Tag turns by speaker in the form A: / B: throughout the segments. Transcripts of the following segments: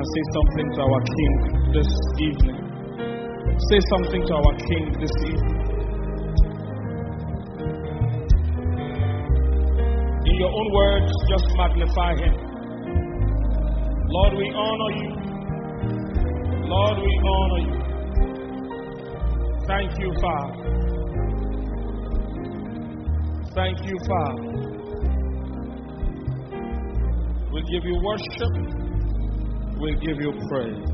A: and say something to our King this evening. Say something to our King this evening. In your own words, just magnify Him. Lord, we honor you. Lord, we honor you. Thank you, Father. Thank you, Father. We'll give you worship. We'll give you praise.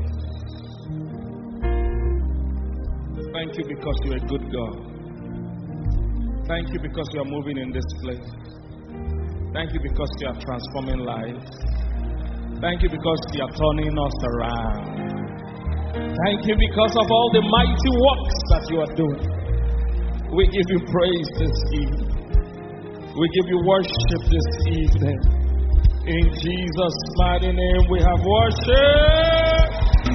A: Thank you because you're a good God. Thank you because you are moving in this place. Thank you because you are transforming lives. Thank you because you are turning us around. Thank you because of all the mighty works that you are doing. We give you praise this evening. We give you worship this evening. In Jesus' mighty name we have worship.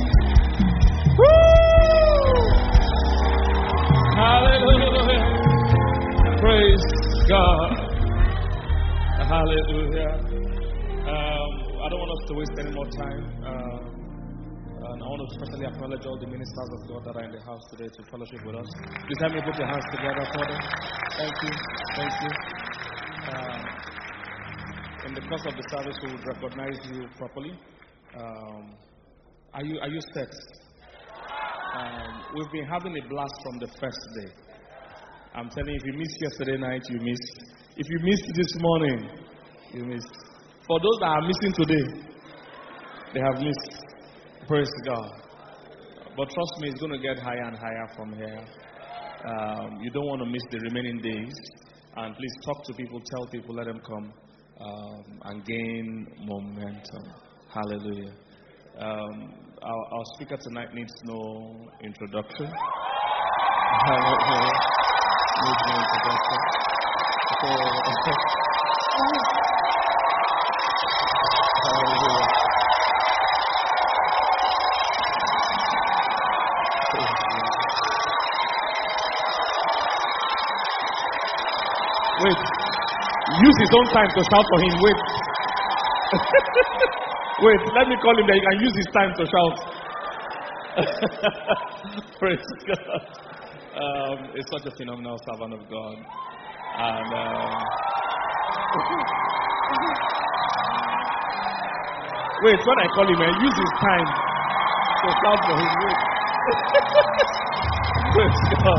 A: Woo! Hallelujah. Praise God. Hallelujah. I don't want us to waste any more time. And I want to especially acknowledge all the ministers of God that are in the house today to fellowship with us. Please help me put your hands together for them. Thank you. Thank you. In the course of the service, we would recognize you properly. Are you set? We've been having a blast from the first day. I'm telling you, if you missed yesterday night, you missed. If you missed this morning, you missed. For those that are missing today, they have missed. Praise God. But trust me, it's going to get higher and higher from here. You don't want to miss the remaining days. And please talk to people, tell people, let them come and gain momentum. Hallelujah. Our speaker tonight needs no introduction. Hallelujah. Needs no introduction. Hallelujah. Wait. Use his own time to shout for him. Wait. Wait, let me call him that you can use his time to shout. Praise God. It's such a phenomenal servant of God. And wait, when I call him, I use his time to shout for him. Wait. Praise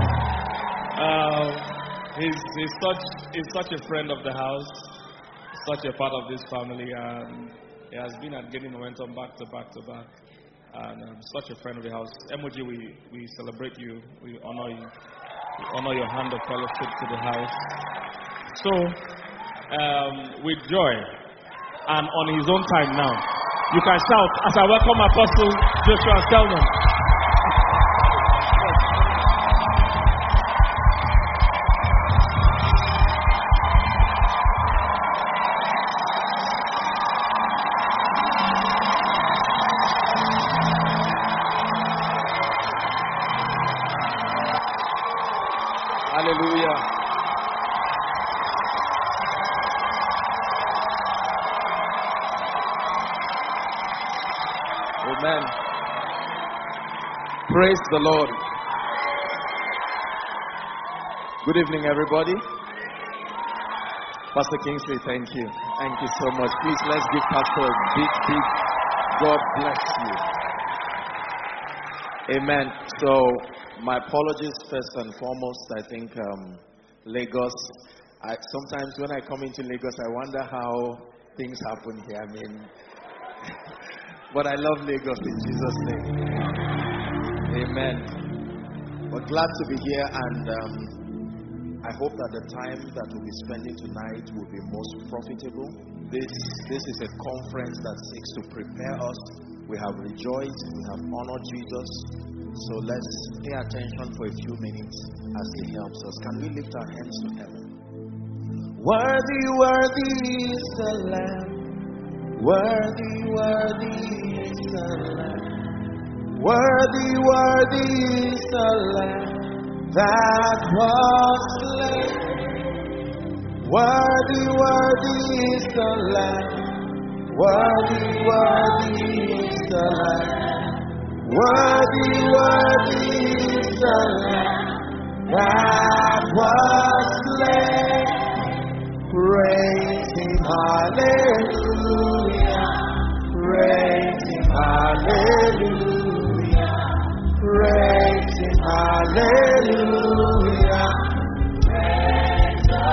A: God. He's such a friend of the house, such a part of this family, and he has been at gaining momentum back to back to back, and such a friend of the house. Emoji, we celebrate you, we honor you, we honor your hand of fellowship to the house. So, with joy and on his own time now, you can shout as I welcome Apostle Joshua Selman. Hallelujah. Amen. Praise the Lord. Good evening, everybody. Pastor Kingsley, thank you. Thank you so much. Please, let's give Pastor a big God bless you. Amen. So, my apologies first and foremost. I think Lagos, sometimes when I come into Lagos, I wonder how things happen here. I mean, but I love Lagos in Jesus' name. Amen. We're glad to be here, and I hope that the time that we'll be spending tonight will be most profitable. This is a conference that seeks to prepare us. We have rejoiced, we have honored Jesus. So let's pay attention for a few minutes as He helps us. Can we lift our hands to heaven? Worthy, worthy is the Lamb. Worthy, worthy is the Lamb. Worthy, worthy is the Lamb that was slain. Worthy, worthy is the Lamb. Worthy, worthy is the Lamb. Worthy, worthy is the Lamb that was slain. Praise Him, hallelujah. Praise Him, hallelujah. Praise Him, hallelujah. Praise the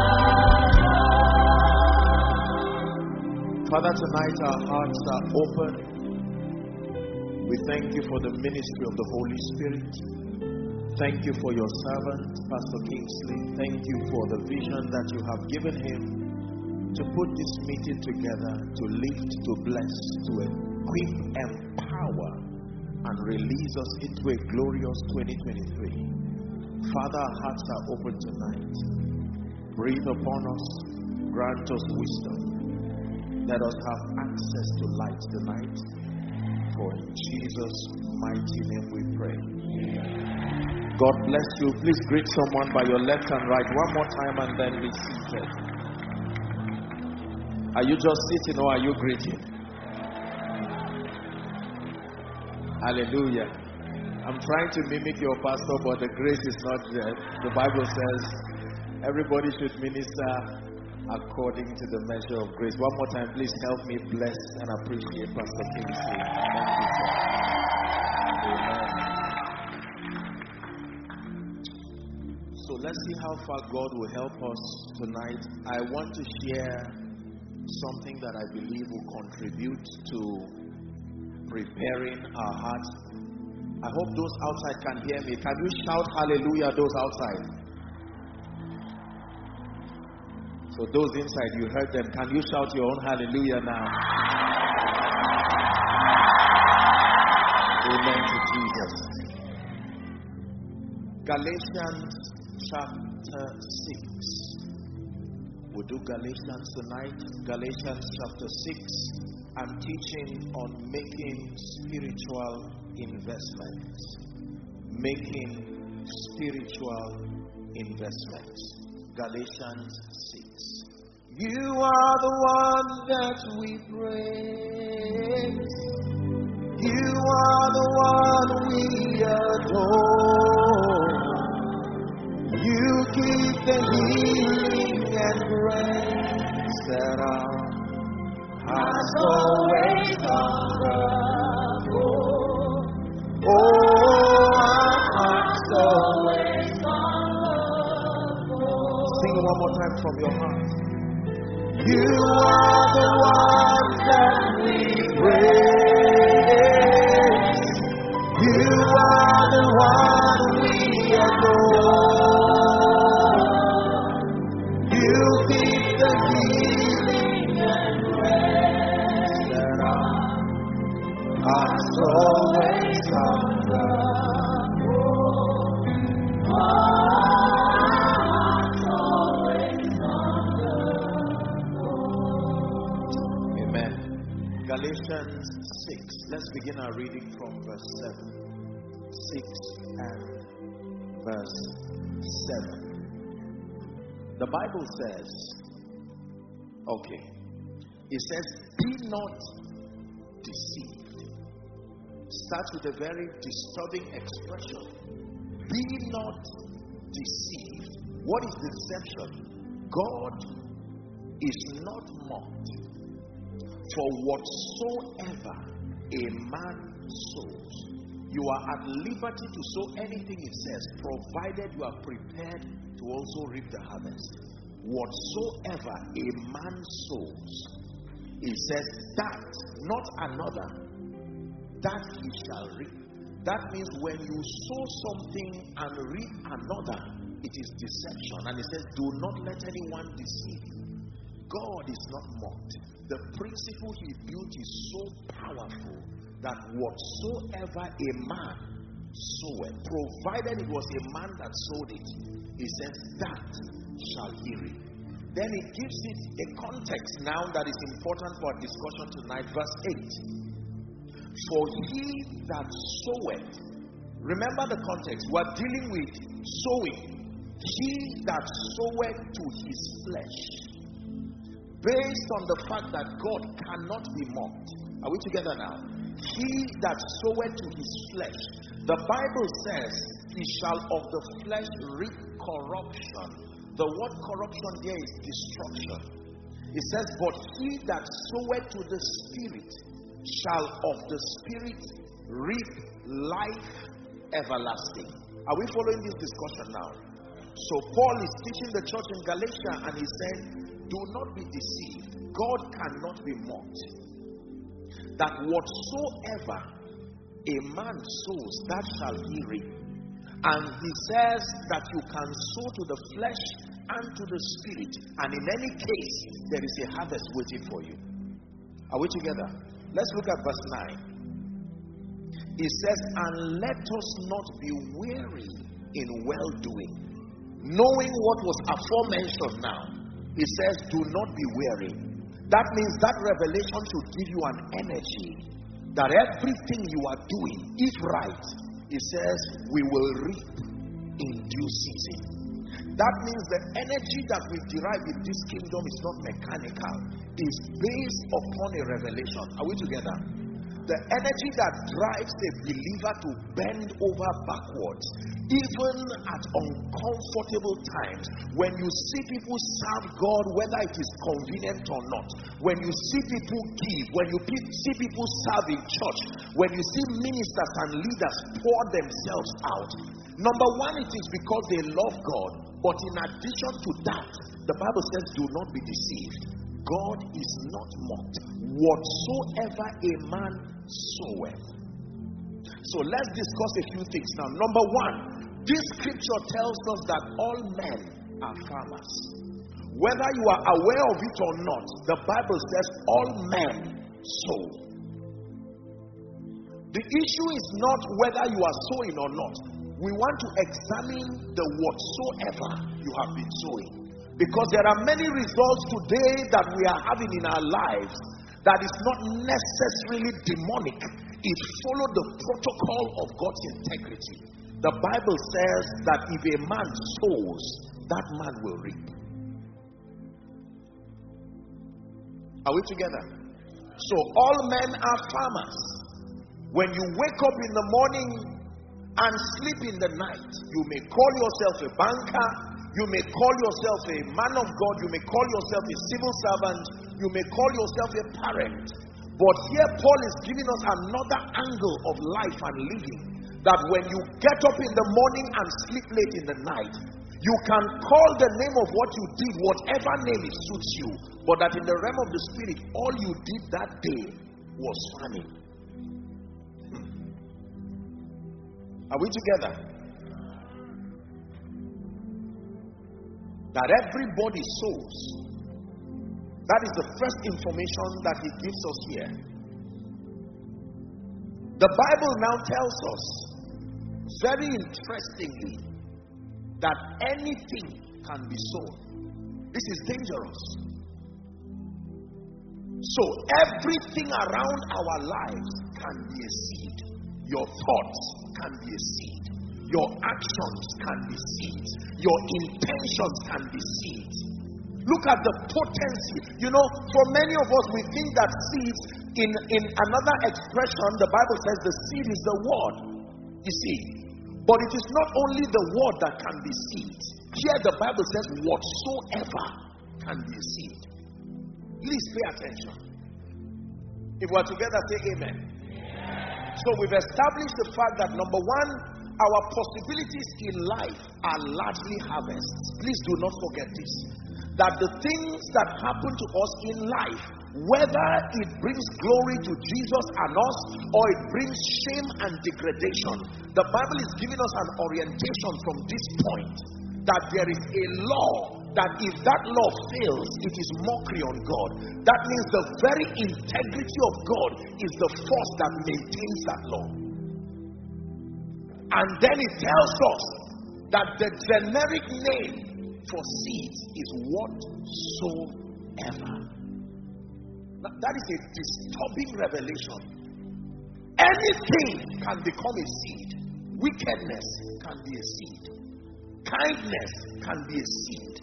A: Lord. Father, tonight our hearts are open. We thank you for the ministry of the Holy Spirit. Thank you for your servant, Pastor Kingsley. Thank you for the vision that you have given him to put this meeting together, to lift, to bless, to equip, empower, and release us into a glorious 2023. Father, our hearts are open tonight. Breathe upon us. Grant us wisdom. Let us have access to light tonight. For in Jesus' mighty name we pray. God bless you. Please greet someone by your left and right one more time and then be seated. Are you just sitting or are you greeting? Hallelujah. I'm trying to mimic your pastor, but the grace is not there. The Bible says everybody should minister according to the measure of grace. One more time, please help me bless and appreciate Pastor Kingsley. Thank you, sir. Amen. So let's see how far God will help us tonight. I want to share something that I believe will contribute to preparing our hearts. I hope those outside can hear me. Can you shout hallelujah, those outside? So those inside, you heard them. Can you shout your own hallelujah now? Amen to Jesus. Galatians chapter 6. We'll do Galatians tonight. Galatians chapter 6. I'm teaching on making spiritual investments. Making spiritual investments. Galatians 6. You are the one that we praise. You are the one we adore. You keep the healing and grace that our hearts always hunger for. Oh, our hearts always hunger for. Sing it one more time from your heart. You are the one that we praise. You are the one we adore. You keep the healing and grace that our hearts always hunger for. Galatians 6. Let's begin our reading from verse 7. 6 and verse 7. The Bible says, okay, it says, be not deceived. Starts with a very disturbing expression. Be not deceived. What is deception? God is not mocked. For whatsoever a man sows, you are at liberty to sow anything it says, provided you are prepared to also reap the harvest. Whatsoever a man sows, it says that, not another, that he shall reap. That means when you sow something and reap another, it is deception. And it says, do not let anyone deceive you. God is not mocked. The principle he built is so powerful that whatsoever a man soweth, provided it was a man that sowed it, he says that shall he reap. Then it gives it a context now that is important for our discussion tonight. Verse 8. For he that soweth, remember the context, we're dealing with sowing. He that soweth to his flesh, based on the fact that God cannot be mocked. Are we together now? He that soweth to his flesh, the Bible says, he shall of the flesh reap corruption. The word corruption there is destruction. It says, but he that soweth to the Spirit shall of the Spirit reap life everlasting. Are we following this discussion now? So Paul is teaching the church in Galatia, and he said, do not be deceived. God cannot be mocked. That whatsoever a man sows, that shall he reap. And he says that you can sow to the flesh and to the Spirit, and in any case there is a harvest waiting for you. Are we together? Let's look at verse 9. It says, and let us not be weary in well-doing, knowing what was aforementioned now. It says, do not be weary. That means that revelation should give you an energy that everything you are doing, if right, it says, we will reap in due season. That means the energy that we derive in this kingdom is not mechanical. It's based upon a revelation. Are we together? The energy that drives a believer to bend over backwards, even at uncomfortable times, when you see people serve God, whether it is convenient or not, when you see people give, when you see people serve in church, when you see ministers and leaders pour themselves out. Number one, it is because they love God. But in addition to that, the Bible says, do not be deceived. God is not mocked. Whatsoever a man soweth. So let's discuss a few things now. Number one, this scripture tells us that all men are farmers. Whether you are aware of it or not, the Bible says all men sow. The issue is not whether you are sowing or not. We want to examine the whatsoever you have been sowing. Because there are many results today that we are having in our lives that is not necessarily demonic. It followed the protocol of God's integrity. The Bible says that if a man sows, that man will reap. Are we together? So all men are farmers. When you wake up in the morning and sleep in the night, you may call yourself a banker, you may call yourself a man of God, you may call yourself a civil servant, you may call yourself a parent. But here Paul is giving us another angle of life and living, that when you get up in the morning and sleep late in the night, you can call the name of what you did, whatever name it suits you, but that in the realm of the Spirit, all you did that day was farming. Are we together? That everybody sows. That is the first information that he gives us here. The Bible now tells us, very interestingly, that anything can be sown. This is dangerous. So everything around our lives can be a seed. Your thoughts can be a seed. Your actions can be seeds. Your intentions can be seeds. Look at the potency. You know, for many of us, we think that seeds, in another expression, the Bible says the seed is the word. You see, but it is not only the word that can be seeds. Here the Bible says whatsoever can be a seed. Please pay attention. If we're together, say amen. So we've established the fact that number one, our possibilities in life are largely harvests. Please do not forget this. That the things that happen to us in life, whether it brings glory to Jesus and us, or it brings shame and degradation, the Bible is giving us an orientation from this point, that there is a law, that if that law fails, it is mockery on God. That means the very integrity of God is the force that maintains that law. And then it tells us that the generic name for seeds is whatsoever. Now, that is a disturbing revelation. Anything can become a seed. Wickedness can be a seed. Kindness can be a seed.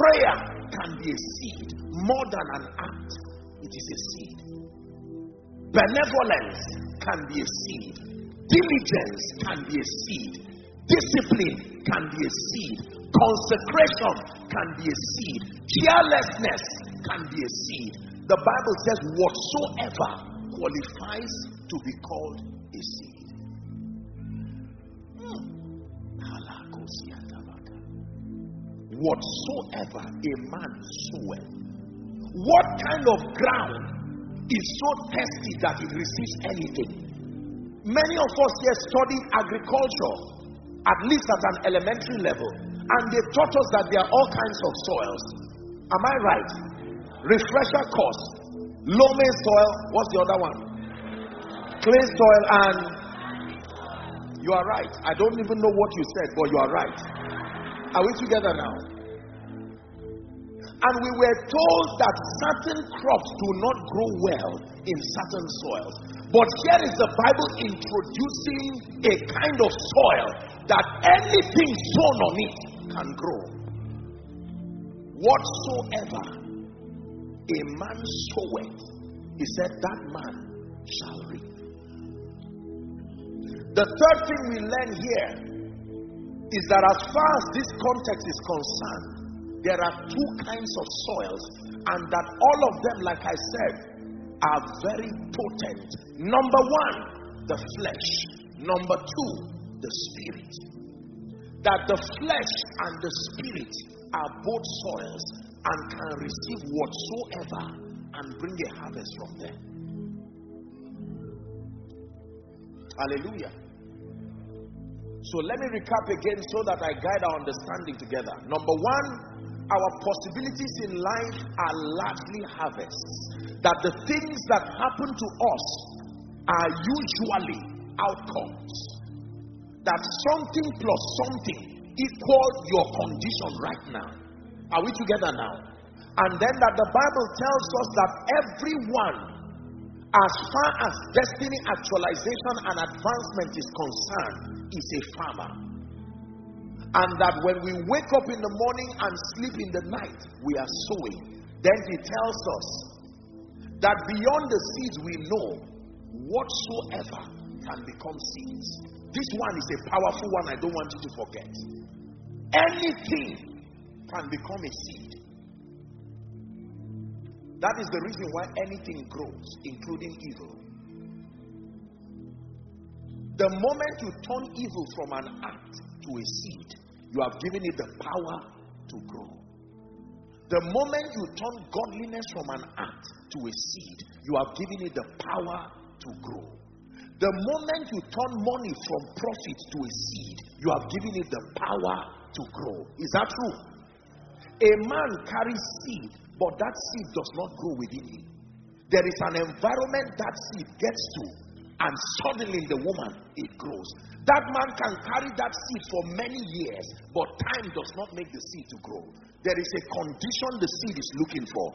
A: Prayer can be a seed. More than an act, it is a seed. Benevolence can be a seed. Diligence can be a seed. Discipline can be a seed. Consecration can be a seed. Carelessness can be a seed. The Bible says whatsoever qualifies to be called a seed. Whatsoever a man soweth. What kind of ground is so thirsty that it receives anything? Many of us here studied agriculture, at least at an elementary level, and they taught us that there are all kinds of soils. Am I right? Refresher course, loamy soil, what's the other one? Clay soil, and you are right. I don't even know what you said, but you are right. Are we together now? And we were told that certain crops do not grow well in certain soils. But here is the Bible introducing a kind of soil that anything sown on it can grow. Whatsoever a man soweth, he said, that man shall reap. The third thing we learn here is that as far as this context is concerned, there are two kinds of soils, and that all of them, like I said, are very potent. Number one, the flesh. Number two, the spirit. That the flesh and the spirit are both soils and can receive whatsoever and bring a harvest from them. Hallelujah. So let me recap again so that I guide our understanding together. Number one, our possibilities in life are largely harvests. That the things that happen to us are usually outcomes. That something plus something equals your condition right now. Are we together now? And then that the Bible tells us that everyone, as far as destiny actualization and advancement is concerned, is a farmer. And that when we wake up in the morning and sleep in the night, we are sowing. Then he tells us that beyond the seeds we know, whatsoever can become seeds. This one is a powerful one I don't want you to forget. Anything can become a seed. That is the reason why anything grows, including evil. The moment you turn evil from an act to a seed, you have given it the power to grow. The moment you turn godliness from an act to a seed, you have given it the power to grow. The moment you turn money from profit to a seed, you have given it the power to grow. Is that true? A man carries seed, but that seed does not grow within him. There is an environment that seed gets to, and suddenly in the woman, it grows. That man can carry that seed for many years, but time does not make the seed to grow. There is a condition the seed is looking for.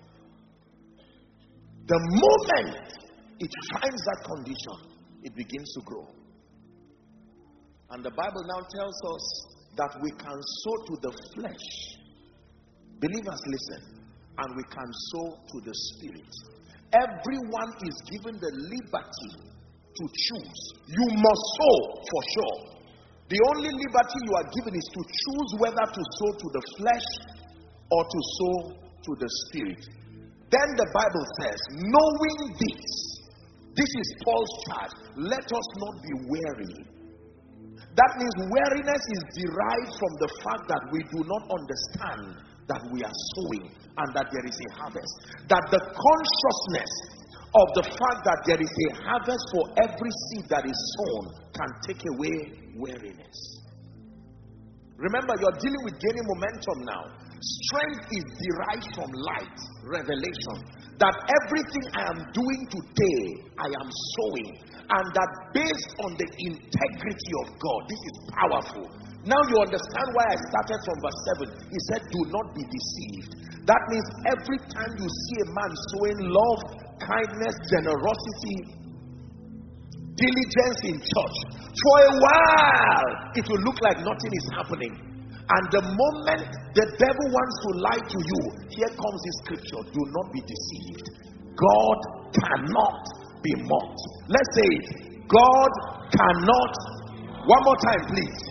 A: The moment it finds that condition, it begins to grow. And the Bible now tells us that we can sow to the flesh. Believers, listen. And we can sow to the spirit. Everyone is given the liberty to choose. You must sow for sure. The only liberty you are given is to choose whether to sow to the flesh or to sow to the spirit. Then the Bible says, knowing this is Paul's charge, let us not be weary. That means weariness is derived from the fact that we do not understand that we are sowing and that there is a harvest. That the consciousness of the fact that there is a harvest for every seed that is sown can take away weariness. Remember, you're dealing with gaining momentum now. Strength is derived from light, revelation. That everything I am doing today, I am sowing. And that based on the integrity of God, this is powerful. Now you understand why I started from verse 7. He said, do not be deceived. That means every time you see a man sowing love, kindness, generosity, diligence in church, for a while it will look like nothing is happening. And the moment the devil wants to lie to you, here comes this scripture: do not be deceived. God cannot be mocked. Let's say it. God cannot. One more time, please.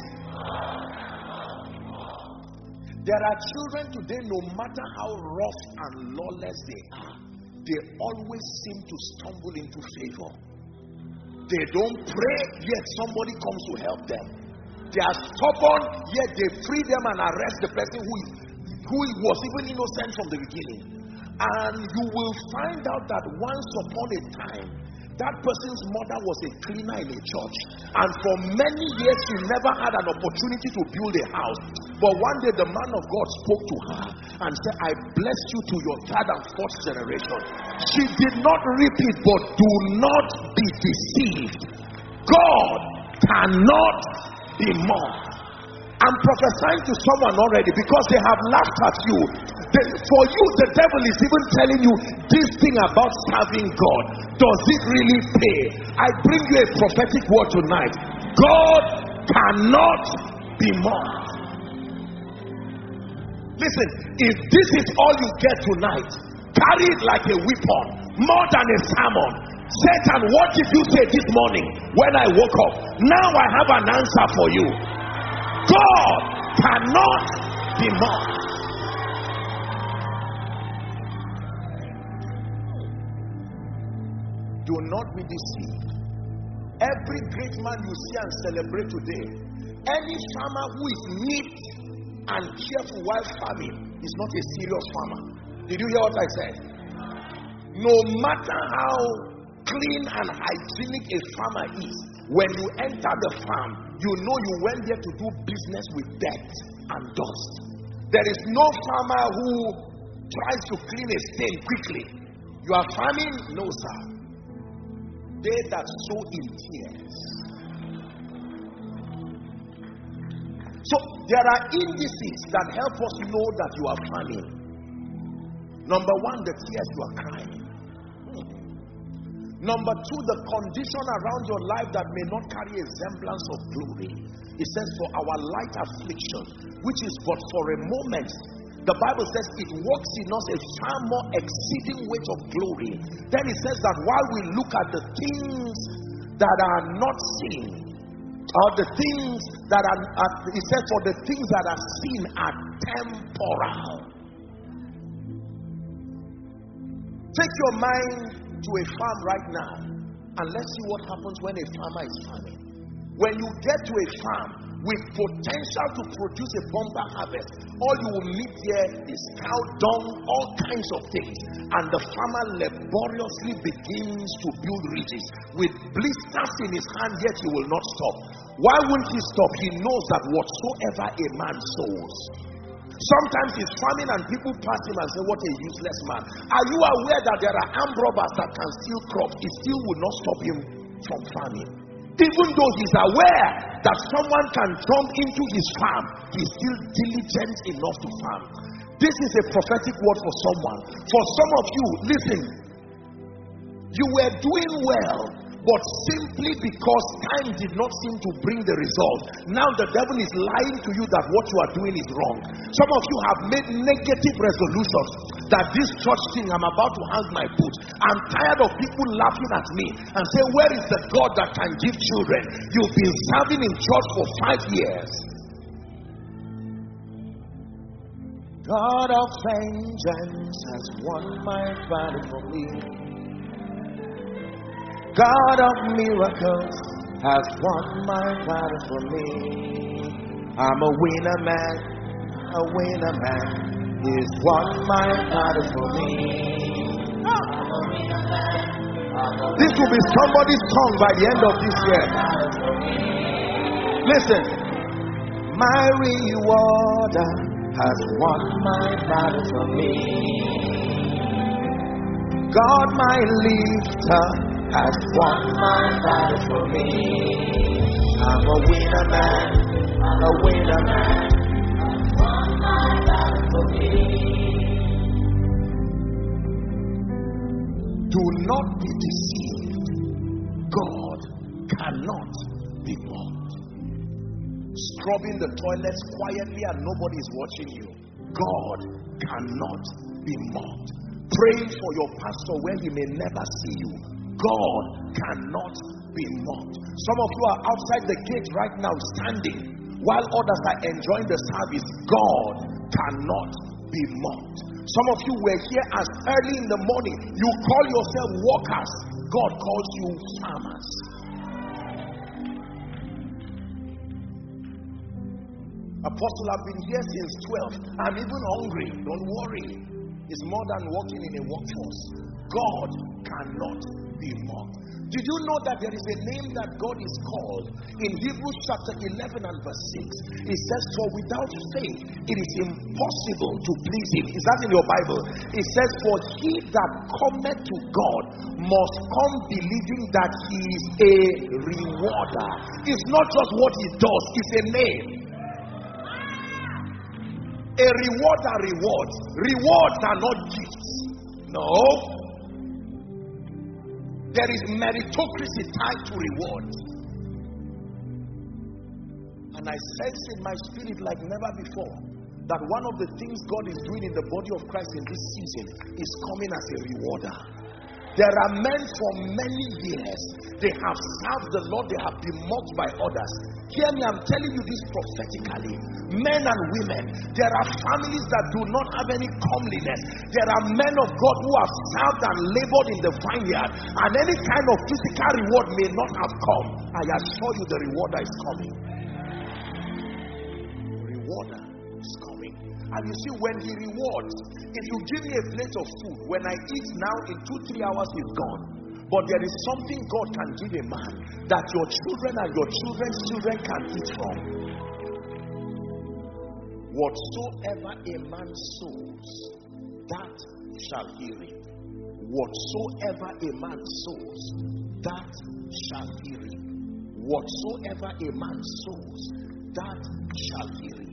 A: There are children today, no matter how rough and lawless they are, they always seem to stumble into favor. They don't pray, yet somebody comes to help them. They are stubborn, yet they free them and arrest the person who was even innocent from the beginning. And you will find out that once upon a time, that person's mother was a cleaner in a church, and for many years she never had an opportunity to build a house. But one day the man of God spoke to her and said, I bless you to your third and fourth generation. She did not reap it, but do not be deceived. God cannot be mocked. I'm prophesying to someone already because they have laughed at you. For you, the devil is even telling you this thing about serving God. Does it really pay? I bring you a prophetic word tonight. God cannot be mocked. Listen, if this is all you get tonight, carry it like a weapon, more than a sermon. Satan, what did you say this morning when I woke up? Now I have an answer for you. God cannot be mocked. Do not be deceived. Every great man you see and celebrate today, any farmer who is neat and careful while farming is not a serious farmer. Did you hear what I said? No matter how clean and hygienic a farmer is, when you enter the farm, you know you went there to do business with dirt and dust. There is no farmer who tries to clean a stain quickly. You are farming? No, sir. They that sow in tears. So there are indices that help us know that you are farming. Number one, the tears you are crying. Number two, the condition around your life that may not carry a semblance of glory. It says, for our light affliction, which is but for a moment, the Bible says it works in us a far more exceeding weight of glory. Then it says that while we look at the things that are not seen, or the things that are, it says for the things that are seen are temporal. Take your mind to a farm right now and let's see what happens when a farmer is farming. When you get to a farm with potential to produce a bumper harvest, all you will meet there is cow dung, all kinds of things, and the farmer laboriously begins to build ridges with blisters in his hand, yet he will not stop. Why won't he stop? He knows that whatsoever a man sows. Sometimes he's farming and people pass him and say, what a useless man. Are you aware that there are armed robbers that can steal crops? It still will not stop him from farming. Even though he's aware that someone can jump into his farm, he's still diligent enough to farm. This is a prophetic word for someone. For some of you, listen, you were doing well, but simply because time did not seem to bring the result, now the devil is lying to you that what you are doing is wrong. Some of you have made negative resolutions that this church thing, I'm about to hang my boot. I'm tired of people laughing at me and say, where is the God that can give children? You've been serving in church for 5 years. God of vengeance has won my battle for me. God of miracles has won my battle for me. I'm a winner man, a winner man. He's won my battle for me. This will be somebody's tongue by the end of this year. Listen, my rewarder has won my battle for me. God, my lifter, has won my battle for me. I'm a winner man, a winner man. Has won my battle for me. Do not be deceived. God cannot be mocked. Scrubbing the toilets quietly and nobody is watching you. God cannot be mocked. Praying for your pastor where he may never see you. God cannot be mocked. Some of you are outside the gate right now standing while others are enjoying the service. God cannot be mocked. Some of you were here as early in the morning. You call yourself workers. God calls you farmers. Apostle, I've been here since 12. I'm even hungry. Don't worry. It's more than working in a workforce. God cannot be mocked. Did you know that there is a name that God is called? In Hebrews chapter 11 and verse 6, it says, for without faith it is impossible to please him. Is that in your Bible? It says, for he that cometh to God must come believing that he is a rewarder. It's not just what he does, it's a name. A rewarder rewards. Rewards are not gifts. No. There is meritocracy tied to rewards. And I sense in my spirit like never before that one of the things God is doing in the body of Christ in this season is coming as a rewarder. There are men for many years, they have served the Lord, they have been mocked by others. Hear me, I'm telling you this prophetically. Men and women, there are families that do not have any comeliness. There are men of God who have served and labored in the vineyard, and any kind of physical reward may not have come. I assure you the rewarder is coming. Rewarder is coming. And you see, when he rewards, if you give me a plate of food, when I eat now, in 2-3 hours it's gone. But there is something God can give a man that your children and your children's children can eat from. Whatsoever a man sows, that shall he reap. Whatsoever a man sows, that shall he reap. Whatsoever a man sows, that shall he reap.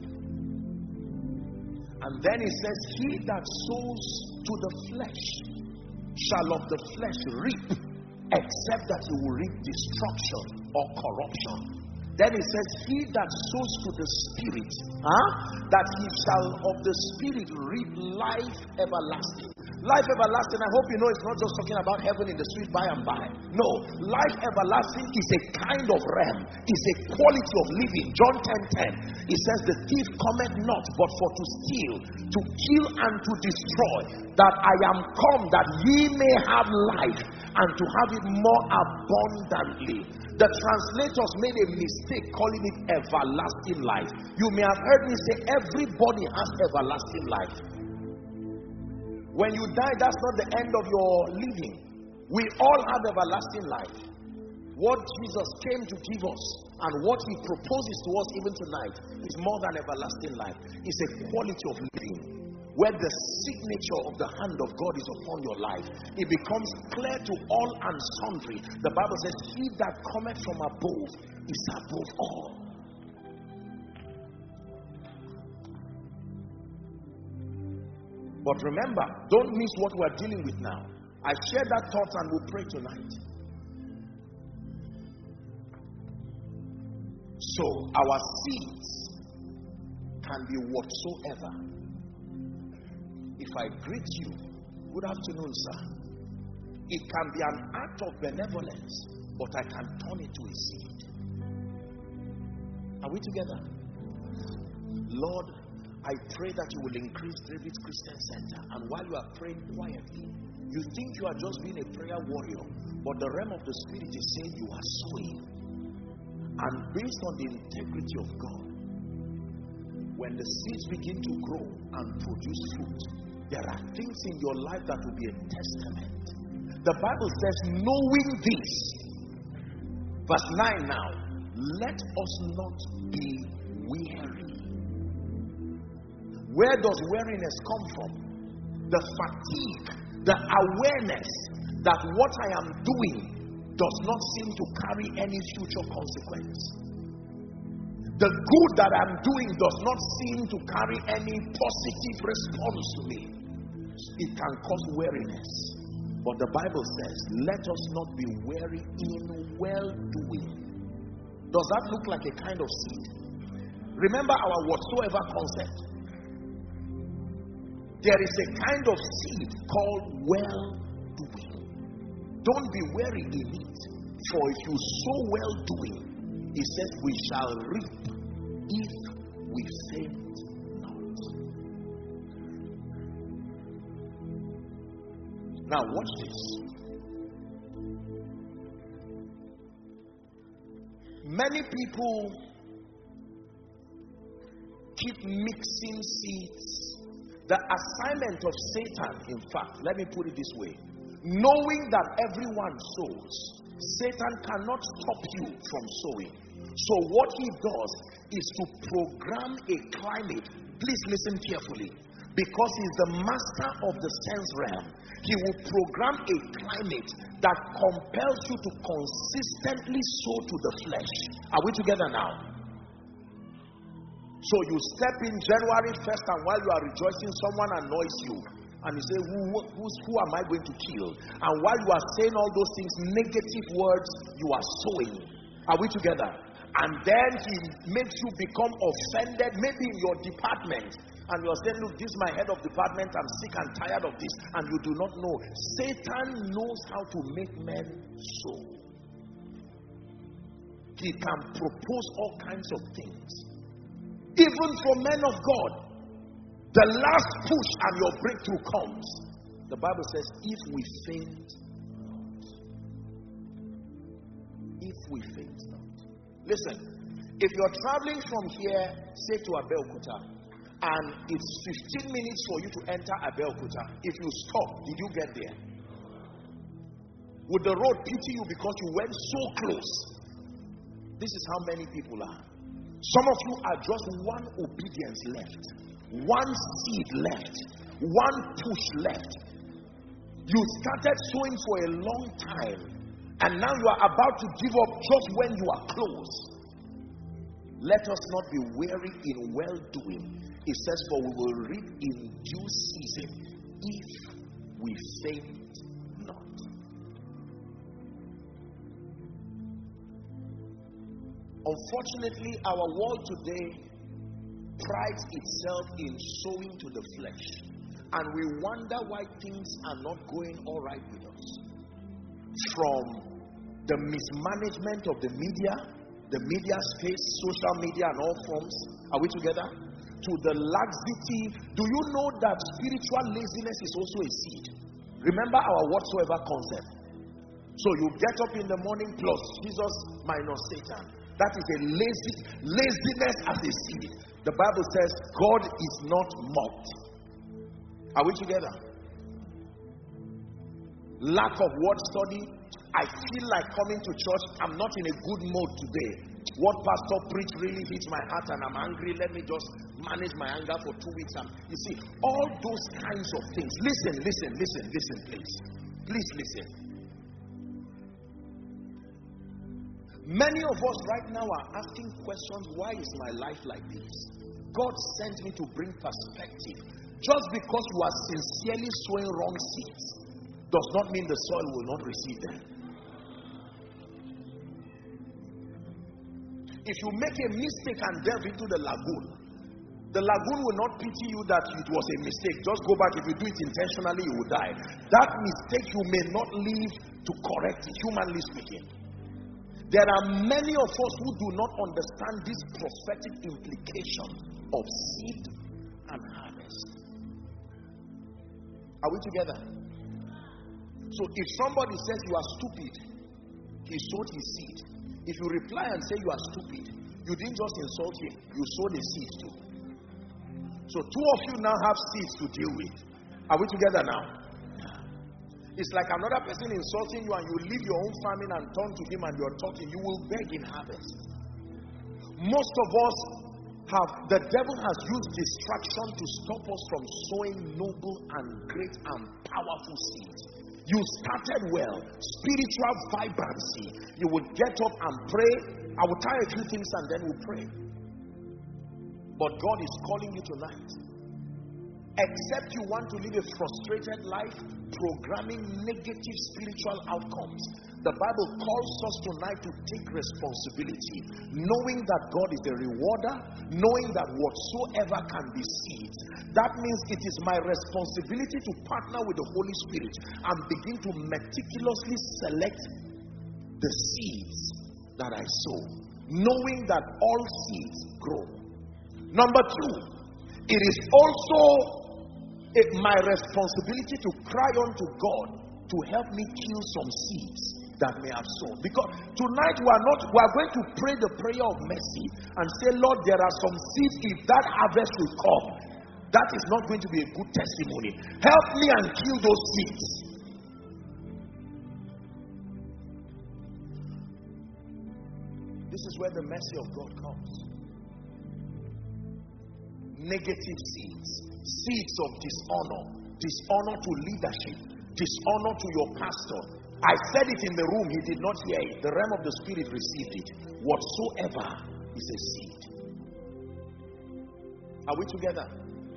A: And then it says, he that sows to the flesh shall of the flesh reap, except that he will reap destruction or corruption. Then it says, he that sows to the spirit, that he shall of the spirit reap life everlasting. Life everlasting, I hope you know, it's not just talking about heaven in the sweet by and by. No, life everlasting is a kind of realm, is a quality of living. John 10:10, it says, the thief cometh not but for to steal, to kill and to destroy. That I am come that ye may have life, and to have it more abundantly. The translators made a mistake calling it everlasting life. You may have heard me say everybody has everlasting life. When you die, that's not the end of your living. We all have everlasting life. What Jesus came to give us and what he proposes to us even tonight is more than everlasting life. It's a quality of living where the signature of the hand of God is upon your life. It becomes clear to all and sundry. The Bible says, he that cometh from above is above all. But remember, don't miss what we're dealing with now. I shared that thought and we'll pray tonight. So, our seeds can be whatsoever. If I greet you, good afternoon, sir. It can be an act of benevolence, but I can turn it to a seed. Are we together? Lord, I pray that you will increase David's Christian Center. And while you are praying quietly, you think you are just being a prayer warrior, but the realm of the Spirit is saying you are swaying. And based on the integrity of God, when the seeds begin to grow and produce fruit, there are things in your life that will be a testament. The Bible says, knowing this, verse 9 now, let us not be weary. Where does weariness come from? The fatigue, the awareness that what I am doing does not seem to carry any future consequence. The good that I'm doing does not seem to carry any positive response to me. It can cause weariness. But the Bible says, let us not be weary in well-doing. Does that look like a kind of seed? Remember our whatsoever concept. There is a kind of seed called well-doing. Don't be weary in it. For if you sow well doing, he says, we shall reap if we faint not. Now watch this. Many people keep mixing seeds. The assignment of Satan, in fact, let me put it this way. Knowing that everyone sows, Satan cannot stop you from sowing. So what he does is to program a climate. Please listen carefully. Because he's the master of the sense realm, he will program a climate that compels you to consistently sow to the flesh. Are we together now? So you step in January 1st, and while you are rejoicing, someone annoys you. And you say, who am I going to kill? And while you are saying all those things, negative words, you are sowing. Are we together? And then he makes you become offended, maybe in your department. And you are saying, look, this is my head of department, I'm sick and tired of this. And you do not know. Satan knows how to make men sow. He can propose all kinds of things. Even for men of God. The last push and your breakthrough comes. The Bible says, if we faint not. If we faint not. Listen, if you're traveling from here, say to Abeokuta, and it's 15 minutes for you to enter Abeokuta, if you stop, did you get there? Would the road pity you because you went so close? This is how many people are. Some of you are just one obedience left. One seed left, one push left. You started sowing for a long time, and now you are about to give up just when you are close. Let us not be weary in well-doing. It says, for we will reap in due season if we faint not. Unfortunately, our world today prides itself in sowing to the flesh, and we wonder why things are not going all right with us. From the mismanagement of the media space, social media and all forms, are we together? To the laxity. Do you know that spiritual laziness is also a seed? Remember our whatsoever concept. So you get up in the morning plus Jesus minus Satan. That is a laziness as a seed. The Bible says God is not mocked. Are we together? Lack of word study. I feel like coming to church. I'm not in a good mood today. What pastor preached really hit my heart and I'm angry. Let me just manage my anger for 2 weeks. And you see, all those kinds of things. Listen, please. Please listen. Many of us right now are asking questions. Why is my life like this? God sent me to bring perspective. Just because you are sincerely sowing wrong seeds does not mean the soil will not receive them. If you make a mistake and delve into the lagoon will not pity you that it was a mistake. Just go back. If you do it intentionally, you will die. That mistake you may not live to correct it, humanly speaking. There are many of us who do not understand this prophetic implication of seed and harvest. Are we together? So if somebody says you are stupid, he sowed his seed. If you reply and say you are stupid, you didn't just insult him, you sowed a seed too. So two of you now have seeds to deal with. Are we together now? It's like another person insulting you and you leave your own farming and turn to him and you're talking. You will beg in harvest. Most of us the devil has used distraction to stop us from sowing noble and great and powerful seeds. You started well, spiritual vibrancy. You would get up and pray. I will try a few things and then we'll pray. But God is calling you tonight. Except you want to live a frustrated life, programming negative spiritual outcomes. The Bible calls us tonight to take responsibility, knowing that God is a rewarder, knowing that whatsoever can be seeds. That means it is my responsibility to partner with the Holy Spirit and begin to meticulously select the seeds that I sow, knowing that all seeds grow. Number two, it is also my responsibility to cry unto God to help me kill some seeds that may have sown. Because tonight we are going to pray the prayer of mercy and say, Lord, there are some seeds. If that harvest will come, that is not going to be a good testimony. Help me and kill those seeds. This is where the mercy of God comes. Negative seeds, seeds of dishonor to leadership, dishonor to your pastor. I said it in the room, he did not hear it. The realm of the Spirit received it. Whatsoever is a seed. Are we together?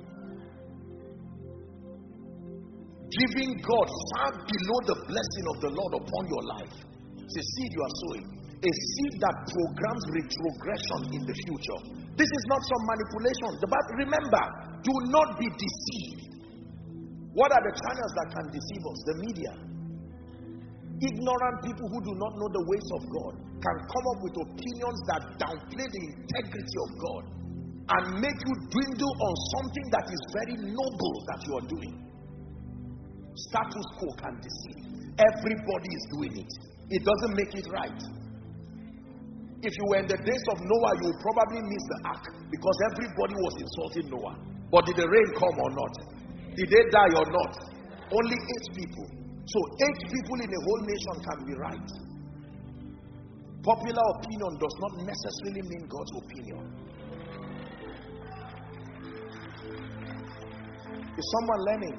A: Giving God far below the blessing of the Lord upon your life. It's a seed you are sowing. A seed that programs retrogression in the future. This is not some manipulation. But remember, do not be deceived. What are the channels that can deceive us? The media. Ignorant people who do not know the ways of God can come up with opinions that downplay the integrity of God and make you dwindle on something that is very noble that you are doing. Status quo can deceive. Everybody is doing it. It doesn't make it right. If you were in the days of Noah, you would probably miss the ark because everybody was insulting Noah. But did the rain come or not? Did they die or not? Only 8 people. So 8 people in a whole nation can be right. Popular opinion does not necessarily mean God's opinion. Is someone learning?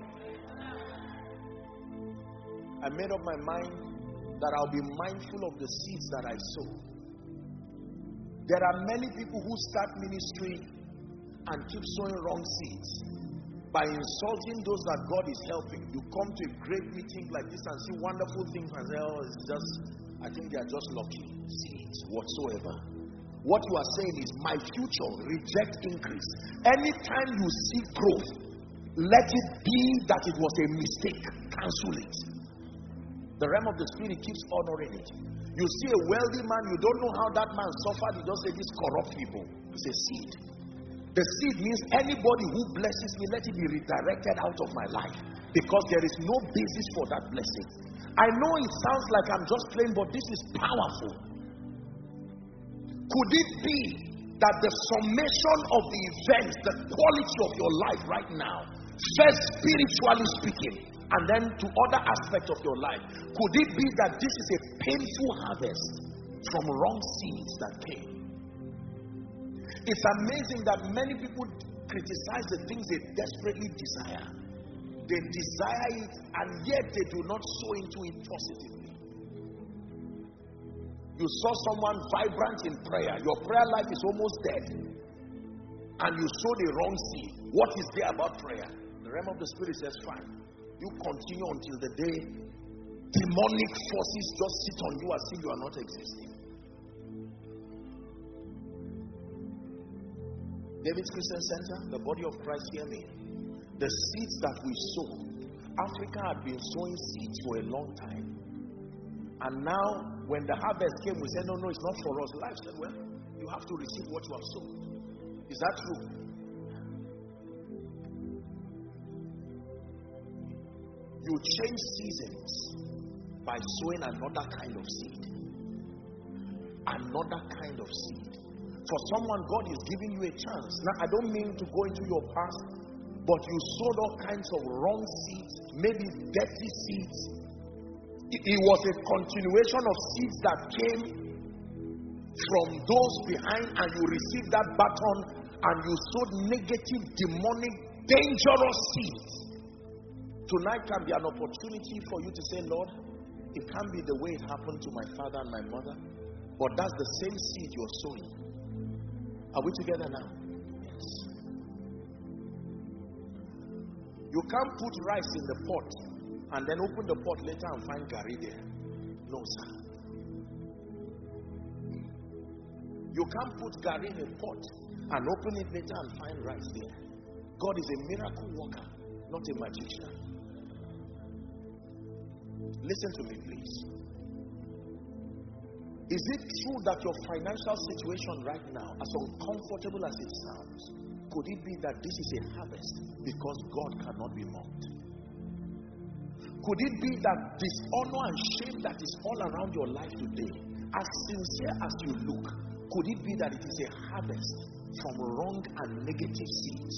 A: I made up my mind that I'll be mindful of the seeds that I sow. There are many people who start ministry and keep sowing wrong seeds by insulting those that God is helping. You come to a great meeting like this and see wonderful things and say, oh, it's just, I think they are just lucky seeds whatsoever. What you are saying is, my future, reject increase. Anytime you see growth, let it be that it was a mistake. Cancel it. The realm of the Spirit keeps honoring it. You see a wealthy man, you don't know how that man suffered. You just say, these corrupt people. It's a seed. The seed means anybody who blesses me, let it be redirected out of my life. Because there is no basis for that blessing. I know it sounds like I'm just playing, but this is powerful. Could it be that the summation of the events, the quality of your life right now, first spiritually speaking, and then to other aspects of your life, could it be that this is a painful harvest from wrong seeds that came? It's amazing that many people criticize the things they desperately desire. They desire it and yet they do not sow into it positively. You saw someone vibrant in prayer. Your prayer life is almost dead. And you sow the wrong seed. What is there about prayer? The realm of the Spirit says, fine. You continue until the day demonic forces just sit on you as if you are not existing. David's Christian Center, the body of Christ, hear me. The seeds that we sow, Africa had been sowing seeds for a long time. And now, when the harvest came, we said, no, it's not for us. Life said, well, you have to receive what you have sown. Is that true? You change seasons by sowing another kind of seed. Another kind of seed. For someone, God is giving you a chance. Now, I don't mean to go into your past, but you sowed all kinds of wrong seeds, maybe dirty seeds. It was a continuation of seeds that came from those behind, and you received that baton, and you sowed negative, demonic, dangerous seeds. Tonight can be an opportunity for you to say, Lord, it can't be the way it happened to my father and my mother, but that's the same seed you're sowing. Are we together now? Yes. You can't put rice in the pot and then open the pot later and find gari there. No, sir. You can't put gari in a pot and open it later and find rice there. God is a miracle worker, not a magician. Listen to me, please. Is it true that your financial situation right now, as uncomfortable as it sounds, could it be that this is a harvest because God cannot be mocked? Could it be that dishonor and shame that is all around your life today, as sincere as you look, could it be that it is a harvest from wrong and negative seeds?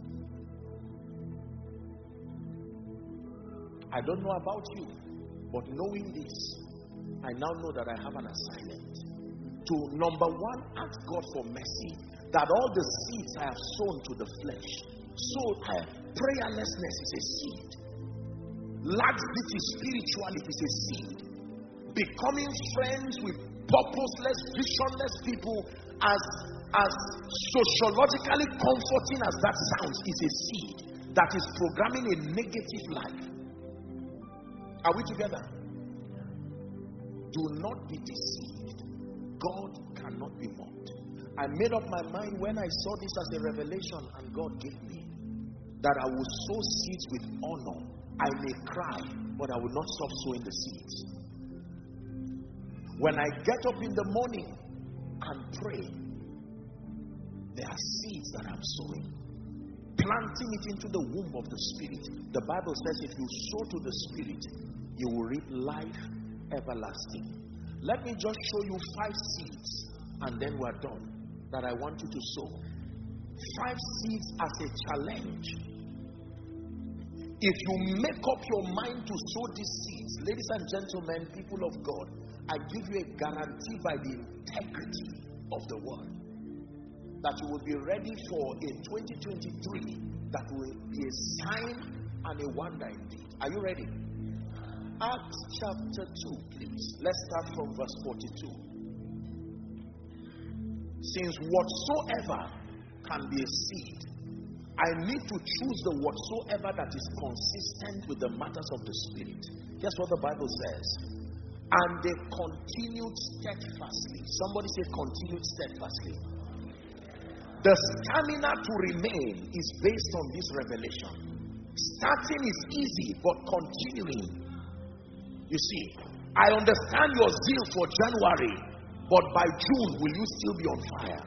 A: I don't know about you, but knowing this, I now know that I have an assignment to, number one, ask God for mercy, that all the seeds I have sown to the flesh, so prayerlessness is a seed, laxity spiritually is a seed, becoming friends with purposeless, visionless people, as sociologically comforting as that sounds, is a seed that is programming a negative life. Are we together? Do not be deceived. God cannot be mocked. I made up my mind when I saw this as a revelation and God gave me, that I will sow seeds with honor. I may cry, but I will not stop sowing the seeds. When I get up in the morning and pray, there are seeds that I'm sowing, planting it into the womb of the Spirit. The Bible says if you sow to the Spirit, you will reap life everlasting. Let me just show you 5 seeds and then we're done, that I want you to sow. 5 seeds as a challenge. If you make up your mind to sow these seeds, ladies and gentlemen, people of God, I give you a guarantee by the integrity of the word that you will be ready for a 2023 that will be a sign and a wonder indeed. Are you ready? Acts chapter 2, please. Let's start from verse 42. Since whatsoever can be a seed, I need to choose the whatsoever that is consistent with the matters of the Spirit. Guess what the Bible says? And they continued steadfastly. Somebody say continued steadfastly. The stamina to remain is based on this revelation. Starting is easy, but continuing. You see, I understand your zeal for January, but by June, will you still be on fire?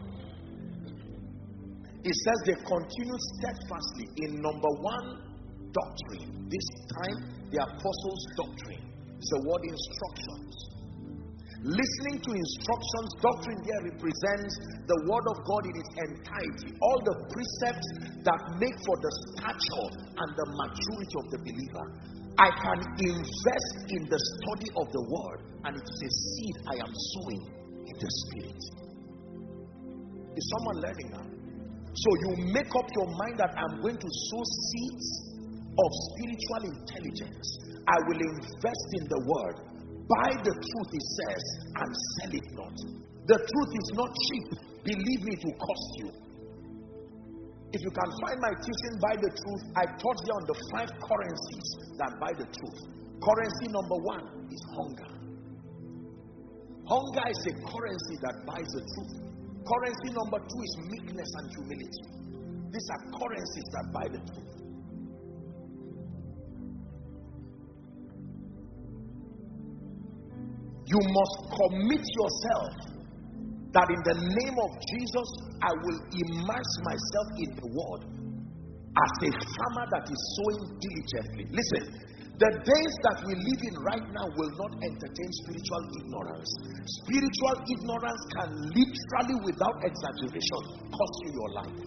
A: It says they continued steadfastly in number 1, doctrine. This time, the apostles' doctrine. It's the word instructions. Listening to instructions, doctrine there represents the word of God in its entirety. All the precepts that make for the stature and the maturity of the believer. I can invest in the study of the word, and it is a seed I am sowing in the Spirit. Is someone learning now? So you make up your mind that I'm going to sow seeds of spiritual intelligence. I will invest in the word. Buy the truth, it says, and sell it not. The truth is not cheap. Believe me, it will cost you. If you can find my teaching, Buy the Truth, I taught you on the 5 currencies that buy the truth. Currency number 1 is hunger. Hunger is a currency that buys the truth. Currency number 2 is meekness and humility. These are currencies that buy the truth. You must commit yourself that in the name of Jesus, I will immerse myself in the word as a farmer that is sowing diligently. Listen, the days that we live in right now will not entertain spiritual ignorance. Spiritual ignorance can literally, without exaggeration, cost you your life.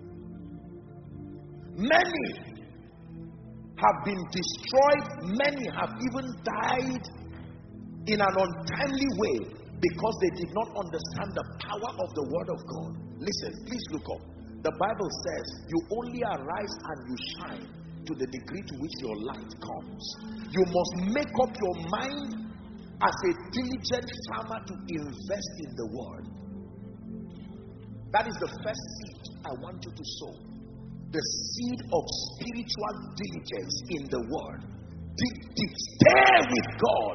A: Many have been destroyed. Many have even died in an untimely way because they did not understand the power of the word of God. Listen, please look up. The Bible says you only arise and you shine to the degree to which your light comes. You must make up your mind as a diligent farmer to invest in the word. That is the first seed I want you to sow. the seed of spiritual diligence in the word. Deep, stay with God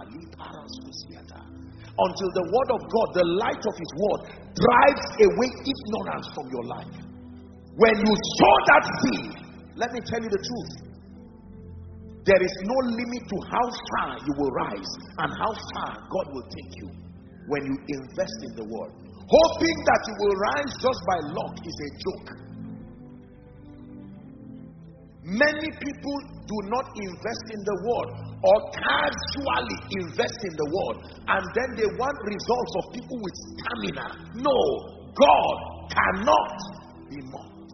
A: until the word of God, the light of his word, drives away ignorance from your life. When you sow that seed, let me tell you the truth, there is no limit to how far you will rise and how far God will take you when you invest in the word. Hoping that you will rise just by luck is a joke. Many people do not invest in the word or casually invest in the word, and then they want results of people with stamina. No, God cannot be mocked.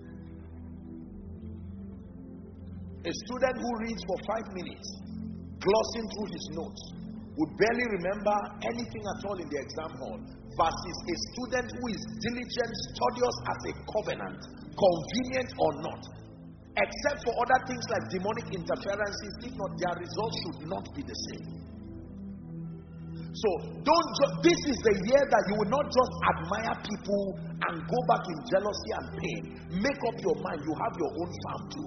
A: A student who reads for 5 minutes, glossing through his notes, would barely remember anything at all in the exam hall, versus a student who is diligent, studious as a covenant, convenient or not. Except for other things like demonic interferences, if not, their results should not be the same. So, this is the year that you will not just admire people and go back in jealousy and pain. Make up your mind, you have your own farm too.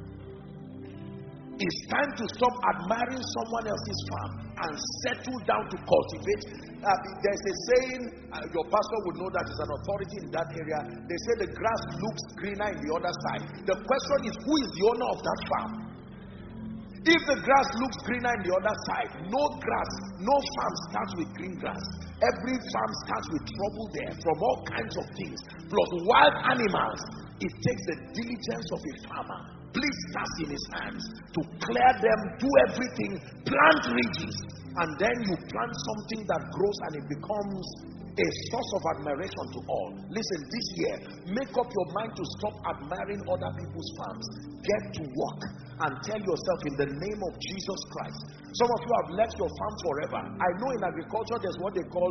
A: It's time to stop admiring someone else's farm and settle down to cultivate. There's a saying, your pastor would know that is an authority in that area. They say the grass looks greener in the other side. The question is, who is the owner of that farm? If the grass looks greener in the other side, no farm starts with green grass. Every farm starts with trouble there from all kinds of things. Plus wild animals. It takes the diligence of a farmer. Please start in his hands to clear them, do everything, plant ridges, and then you plant something that grows and it becomes a source of admiration to all. Listen, this year, make up your mind to stop admiring other people's farms. Get to work and tell yourself, in the name of Jesus Christ. Some of you have left your farm forever. I know in agriculture there's what they call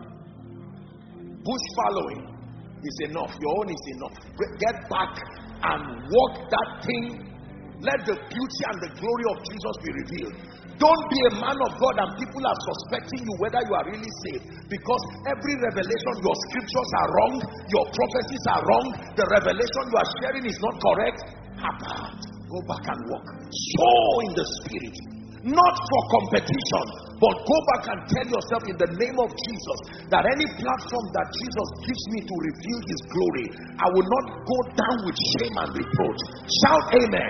A: bush following. It's enough. Your own is enough. Get back and walk that thing. Let the beauty and the glory of Jesus be revealed. Don't be a man of God and people are suspecting you whether you are really saved, because every revelation, your scriptures are wrong, your prophecies are wrong, the revelation you are sharing is not correct. Go back and walk. Sow in the spirit, not for competition, but go back and tell yourself, in the name of Jesus, that any platform that Jesus gives me to reveal his glory, I will not go down with shame and reproach. Shout amen.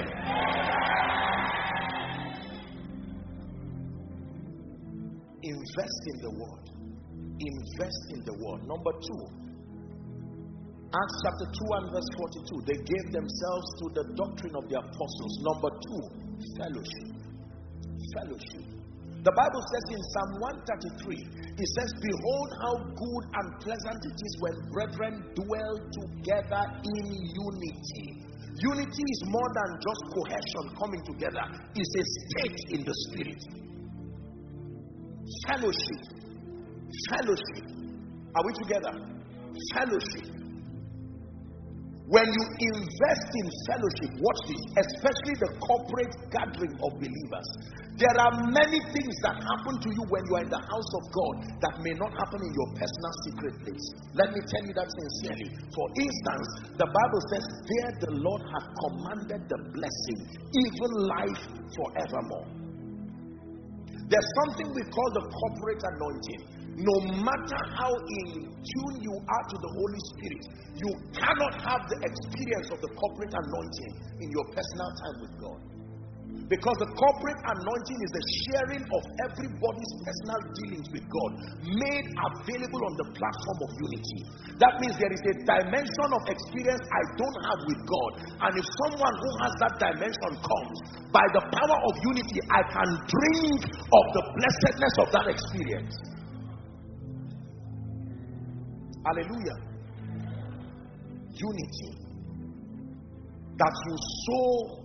A: Invest in the word. Invest in the word. Number 2, Acts chapter 2 and verse 42. They gave themselves to the doctrine of the apostles. Number 2, fellowship. Fellowship. The Bible says in Psalm 133, it says, behold how good and pleasant it is when brethren dwell together in unity. Unity is more than just cohesion coming together. It's a state in the spirit. Fellowship. Fellowship. Are we together? Fellowship. When you invest in fellowship, watch this, especially the corporate gathering of believers. There are many things that happen to you when you are in the house of God that may not happen in your personal secret place. Let me tell you that sincerely. For instance, the Bible says, there the Lord hath commanded the blessing, even life forevermore. There's something we call the corporate anointing. No matter how in tune you are to the Holy Spirit, you cannot have the experience of the corporate anointing in your personal time with God. Because the corporate anointing is the sharing of everybody's personal dealings with God, made available on the platform of unity. That means there is a dimension of experience I don't have with God. And if someone who has that dimension comes, by the power of unity, I can drink of the blessedness of that experience. Hallelujah. Unity. That you sow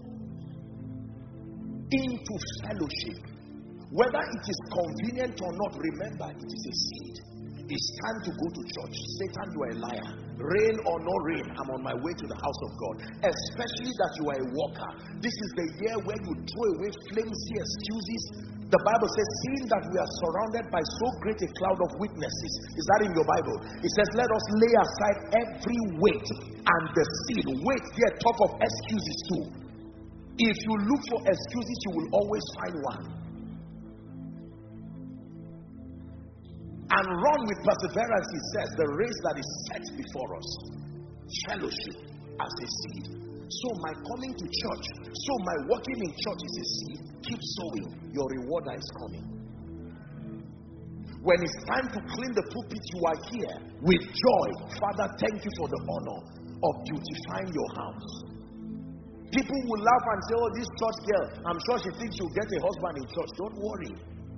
A: into fellowship. Whether it is convenient or not, remember, it is a seed. It's time to go to church. Satan, you are a liar. Rain or no rain, I'm on my way to the house of God. Especially that you are a walker. This is the year where you throw away flimsy excuses. The Bible says, seeing that we are surrounded by so great a cloud of witnesses. Is that in your Bible? It says, let us lay aside every weight and the seed. Wait there, talk of excuses too. If you look for excuses, you will always find one. And run with perseverance, he says, the race that is set before us. Fellowship as a seed. So my coming to church, so my working in church is a seed. Keep sowing, your rewarder is coming. When it's time to clean the pulpit, you are here with joy. Father, thank you for the honor of beautifying your house. People will laugh and say, oh, this church girl, I'm sure she thinks she'll get a husband in church. Don't worry.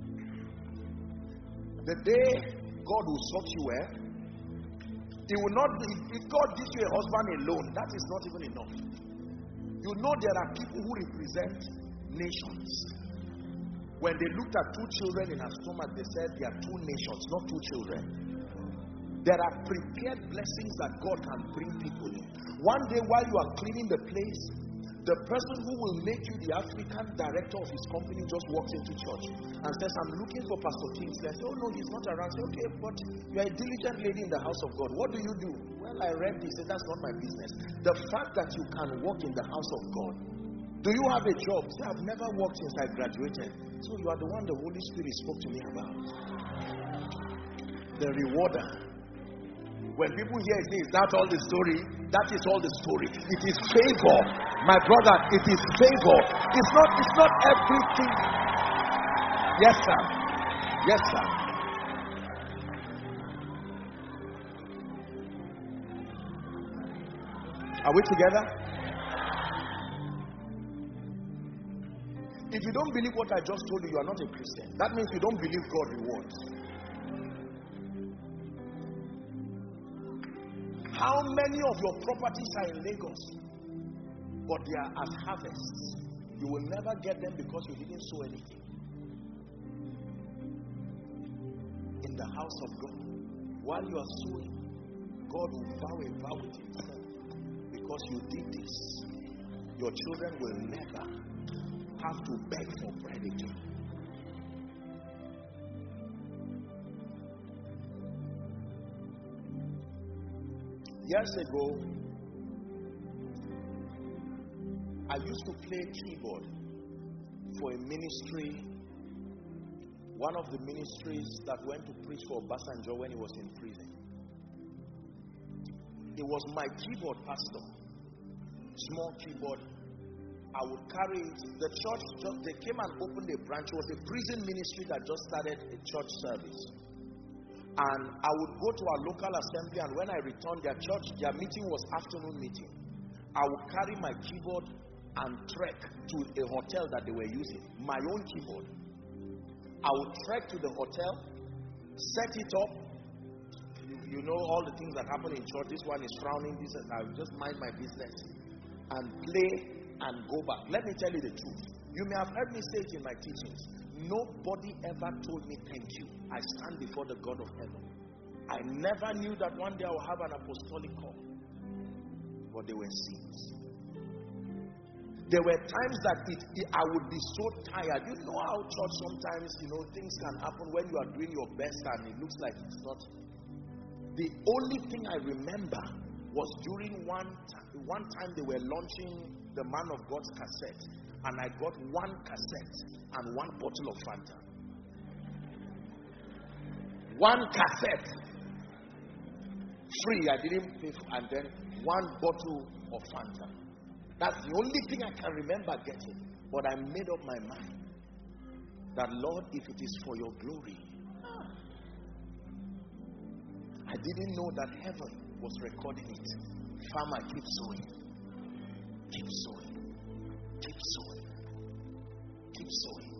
A: The day God will sort you, it will not be, if God gives you a husband alone, that is not even enough. You know there are people who represent nations. When they looked at two children in her stomach, they said there are two nations, not two children. There are prepared blessings that God can bring people in. One day while you are cleaning the place, the person who will make you the African director of his company just walks into church and says, I'm looking for Pastor Kingsley. I say, oh no, he's not around. I say, okay, but you are a diligent lady in the house of God. What do you do? Well, I read this. He said, that's not my business. The fact that you can walk in the house of God. Do you have a job? Say, I've never worked since I graduated. So you are the one the Holy Spirit spoke to me about. The rewarder. When people hear it, say, is that all the story? That is all the story. It is favor. My brother, it is favor. It's not everything. Yes, sir. Yes, sir. Are we together? If you don't believe what I just told you, you are not a Christian. That means you don't believe God rewards. How many of your properties are in Lagos, but they are as harvests? You will never get them because you didn't sow anything. In the house of God, while you are sowing, God will vow a vow with himself. Because you did this, your children will never have to beg for bread again. Years ago, I used to play keyboard for a ministry, one of the ministries that went to preach for Obasanjo when he was in prison. It was my keyboard pastor, small keyboard. I would carry it. The church, they came and opened a branch. It was a prison ministry that just started a church service. And I would go to our local assembly, and when I returned, their meeting was afternoon meeting. I would carry my keyboard and trek to a hotel that they were using. My own keyboard. I would trek to the hotel, set it up. You know all the things that happen in church. This one is frowning. This I will just mind my business and play and go back. Let me tell you the truth. You may have heard me say it in my teachings. Nobody ever told me thank you. I stand before the God of heaven. I never knew that one day I would have an apostolic call. But they were seeds. There were times that I would be so tired. You know how church sometimes, things can happen when you are doing your best and it looks like it's not. The only thing I remember was during one time they were launching the Man of God's cassette, and I got one cassette and one bottle of Fanta. One cassette free, I didn't pay for, and then one bottle of Fanta. That's the only thing I can remember getting. But I made up my mind that, Lord, if it is for your glory. I didn't know that heaven was recording it. Farmer, keep sowing. Keep sowing. Keep sowing. Keep sowing.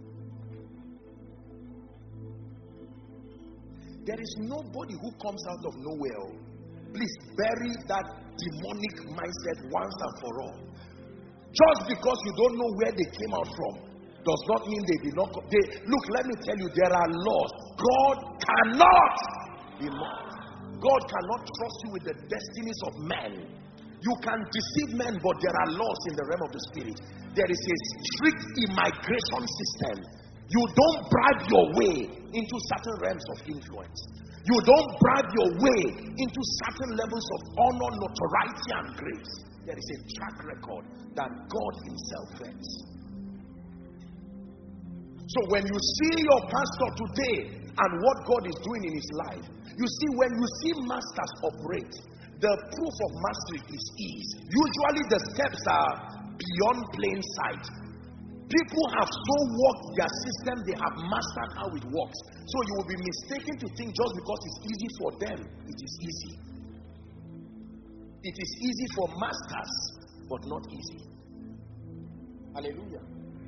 A: There is nobody who comes out of nowhere. Please bury that demonic mindset once and for all. Just because you don't know where they came out from does not mean they did not come. Look, let me tell you, there are laws. God cannot be mocked. God cannot trust you with the destinies of men. You can deceive men, but there are laws in the realm of the spirit. There is a strict immigration system. You don't bribe your way into certain realms of influence. You don't bribe your way into certain levels of honor, notoriety, and grace. There is a track record that God himself vets. So when you see your pastor today and what God is doing in his life, you see, when you see masters operate, the proof of mastery is ease. Usually the steps are beyond plain sight. People have so worked their system, they have mastered how it works. So you will be mistaken to think just because it's easy for them, it is easy. It is easy for masters, but not easy. Hallelujah.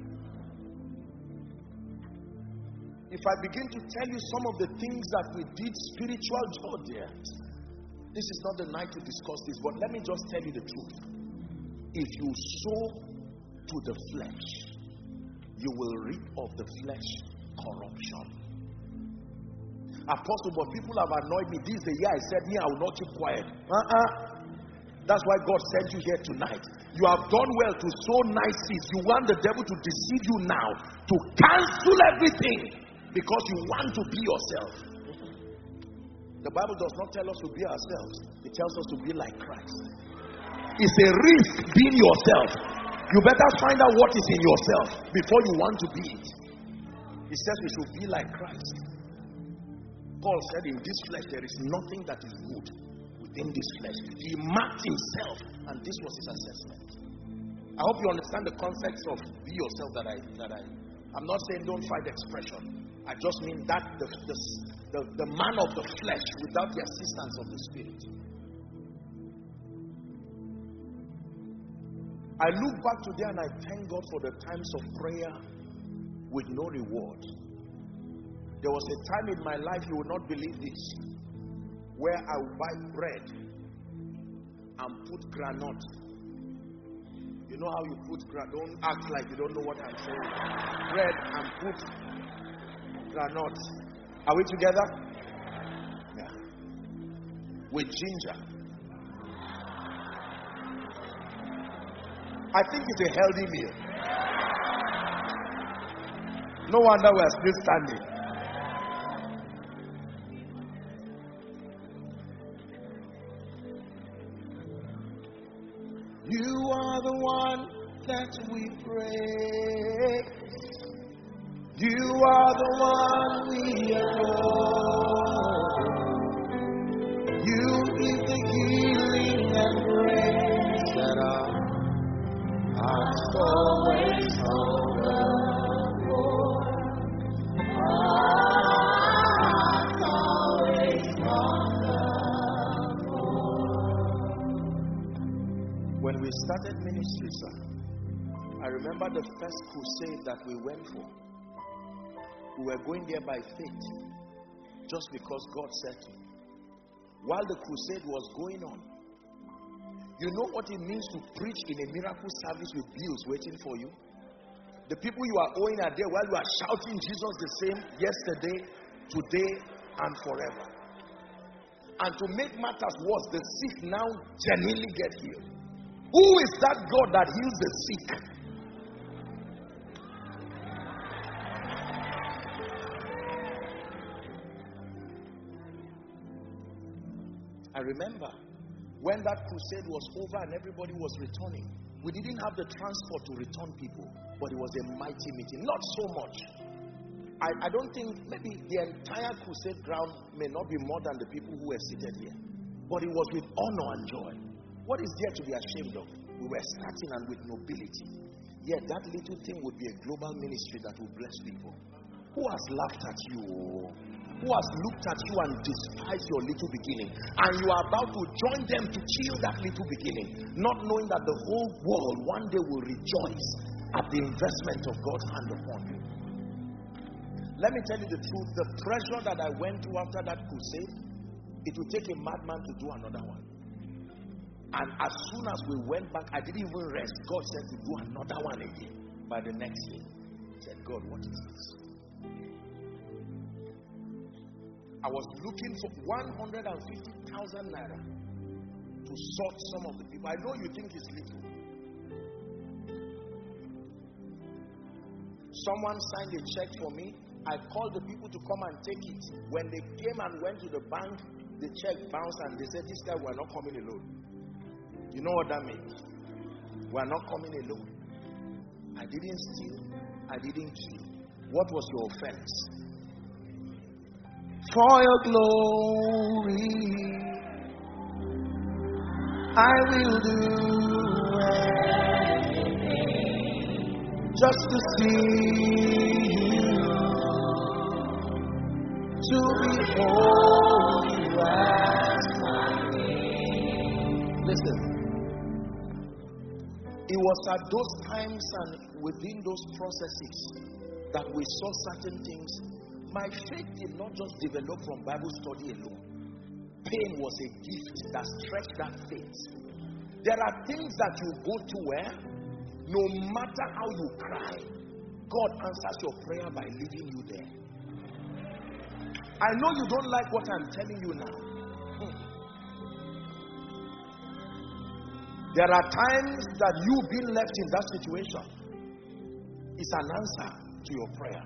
A: If I begin to tell you some of the things that we did spiritual, oh dear, this is not the night to discuss this, but let me just tell you the truth. If you sow to the flesh, you will reap of the flesh corruption. Apostle, but people have annoyed me. This is the year I said, me, I will not keep quiet. That's why God sent you here tonight. You have done well to sow nice seeds. You want the devil to deceive you now, to cancel everything, because you want to be yourself. The Bible does not tell us to be ourselves. It tells us to be like Christ. It's a risk being yourself. You better find out what is in yourself before you want to be it. He says we should be like Christ. Paul said, in this flesh there is nothing that is good within this flesh. He marked himself, and this was his assessment. I hope you understand the context of be yourself I'm not saying don't fight expression. I just mean that the man of the flesh without the assistance of the Spirit. I look back today and I thank God for the times of prayer with no reward. There was a time in my life, you will not believe this, where I would buy bread and put granite. You know how you put granite? Don't act like you don't know what I'm saying. Bread and put granite. Are we together? Yeah. With ginger. I think it's a healthy meal. No wonder we are still standing. You are the one that we praise. You are the one we adore. You give the healing and grace that our hearts always hunger for. Hearts always hunger for. When we started ministry, sir, I remember the first crusade that we went for. We were going there by faith, just because God said to. While the crusade was going on, you know what it means to preach in a miracle service with bills waiting for you? The people you are owing are there while you are shouting Jesus the same yesterday, today, and forever. And to make matters worse, the sick now genuinely get healed. Who is that God that heals the sick? I remember when that crusade was over and everybody was returning, we didn't have the transport to return people, but it was a mighty meeting. Not so much. I don't think, maybe the entire crusade ground may not be more than the people who were seated here, but it was with honor and joy. What is there to be ashamed of? We were starting and with nobility. Yet that little thing would be a global ministry that will bless people. Who has laughed at you? Who has looked at you and despised your little beginning, and you are about to join them to kill that little beginning, not knowing that the whole world one day will rejoice at the investment of God's hand upon you. Let me tell you the truth, the pressure that I went through after that crusade, it would take a madman to do another one. And as soon as we went back, I didn't even rest. God said to do another one again by the next day. I said, God, what is this? I was looking for 150,000 naira to sort some of the people. I know you think it's little. Someone signed a check for me I called the people to come and take it. When they came and went to the bank, the check bounced and they said, this time we are not coming alone. You know what that means? We are not coming alone. I didn't steal. I didn't kill. What was your offense? For your glory, I will do anything just to see you, to behold you as my King. Listen, it was at those times and within those processes that we saw certain things. My faith did not just develop from Bible study alone. Pain was a gift that stretched that faith. There are things that you go to where no matter how you cry, God answers your prayer by leading you there. I know you don't like what I'm telling you now. There are times that you being left in that situation is an answer to your prayer.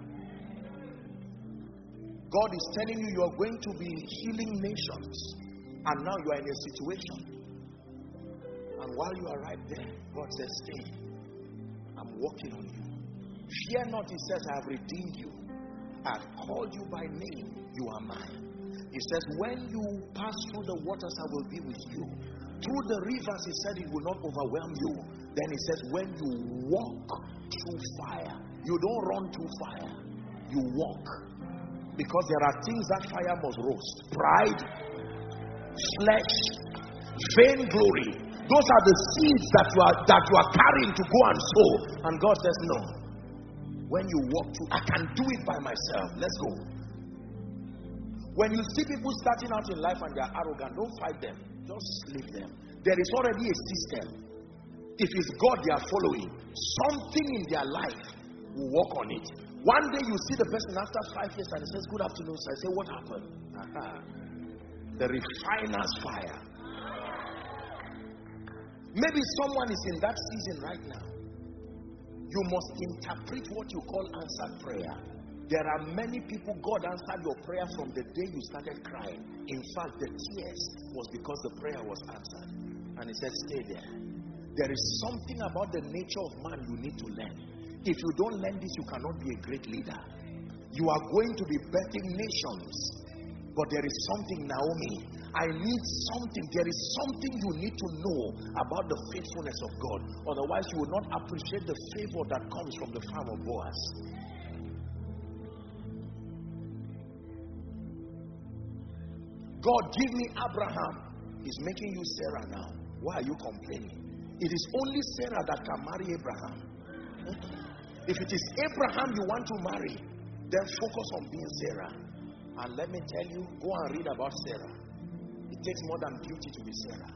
A: God is telling you are going to be healing nations, and now you are in a situation. And while you are right there, God says, stay. I'm working on you. Fear not, he says, I have redeemed you. I have called you by name. You are mine. He says, when you pass through the waters, I will be with you. Through the rivers, he said, it will not overwhelm you. Then he says, when you walk through fire, you don't run through fire. You walk. Because there are things that fire must roast. Pride, flesh, vainglory. Those are the seeds that you are carrying to go and sow. And God says, no. When you walk through, I can do it by myself. Let's go. When you see people starting out in life and they are arrogant, don't fight them. Just leave them. There is already a system. If it's God they are following, something in their life will work on it. One day you see the person after 5 years and he says, good afternoon, sir. I say, what happened? The refiner's fire. Maybe someone is in that season right now. You must interpret what you call answered prayer. There are many people God answered your prayer from the day you started crying. In fact, the tears was because the prayer was answered. And he said, stay there. There is something about the nature of man you need to learn. If you don't learn this, you cannot be a great leader. You are going to be birthing nations. But there is something, Naomi, I need something. There is something you need to know about the faithfulness of God. Otherwise, you will not appreciate the favor that comes from the farm of Boaz. God, give me Abraham. He's making you Sarah now. Why are you complaining? It is only Sarah that can marry Abraham. If it is Abraham you want to marry, then focus on being Sarah. And let me tell you, go and read about Sarah. It takes more than beauty to be Sarah.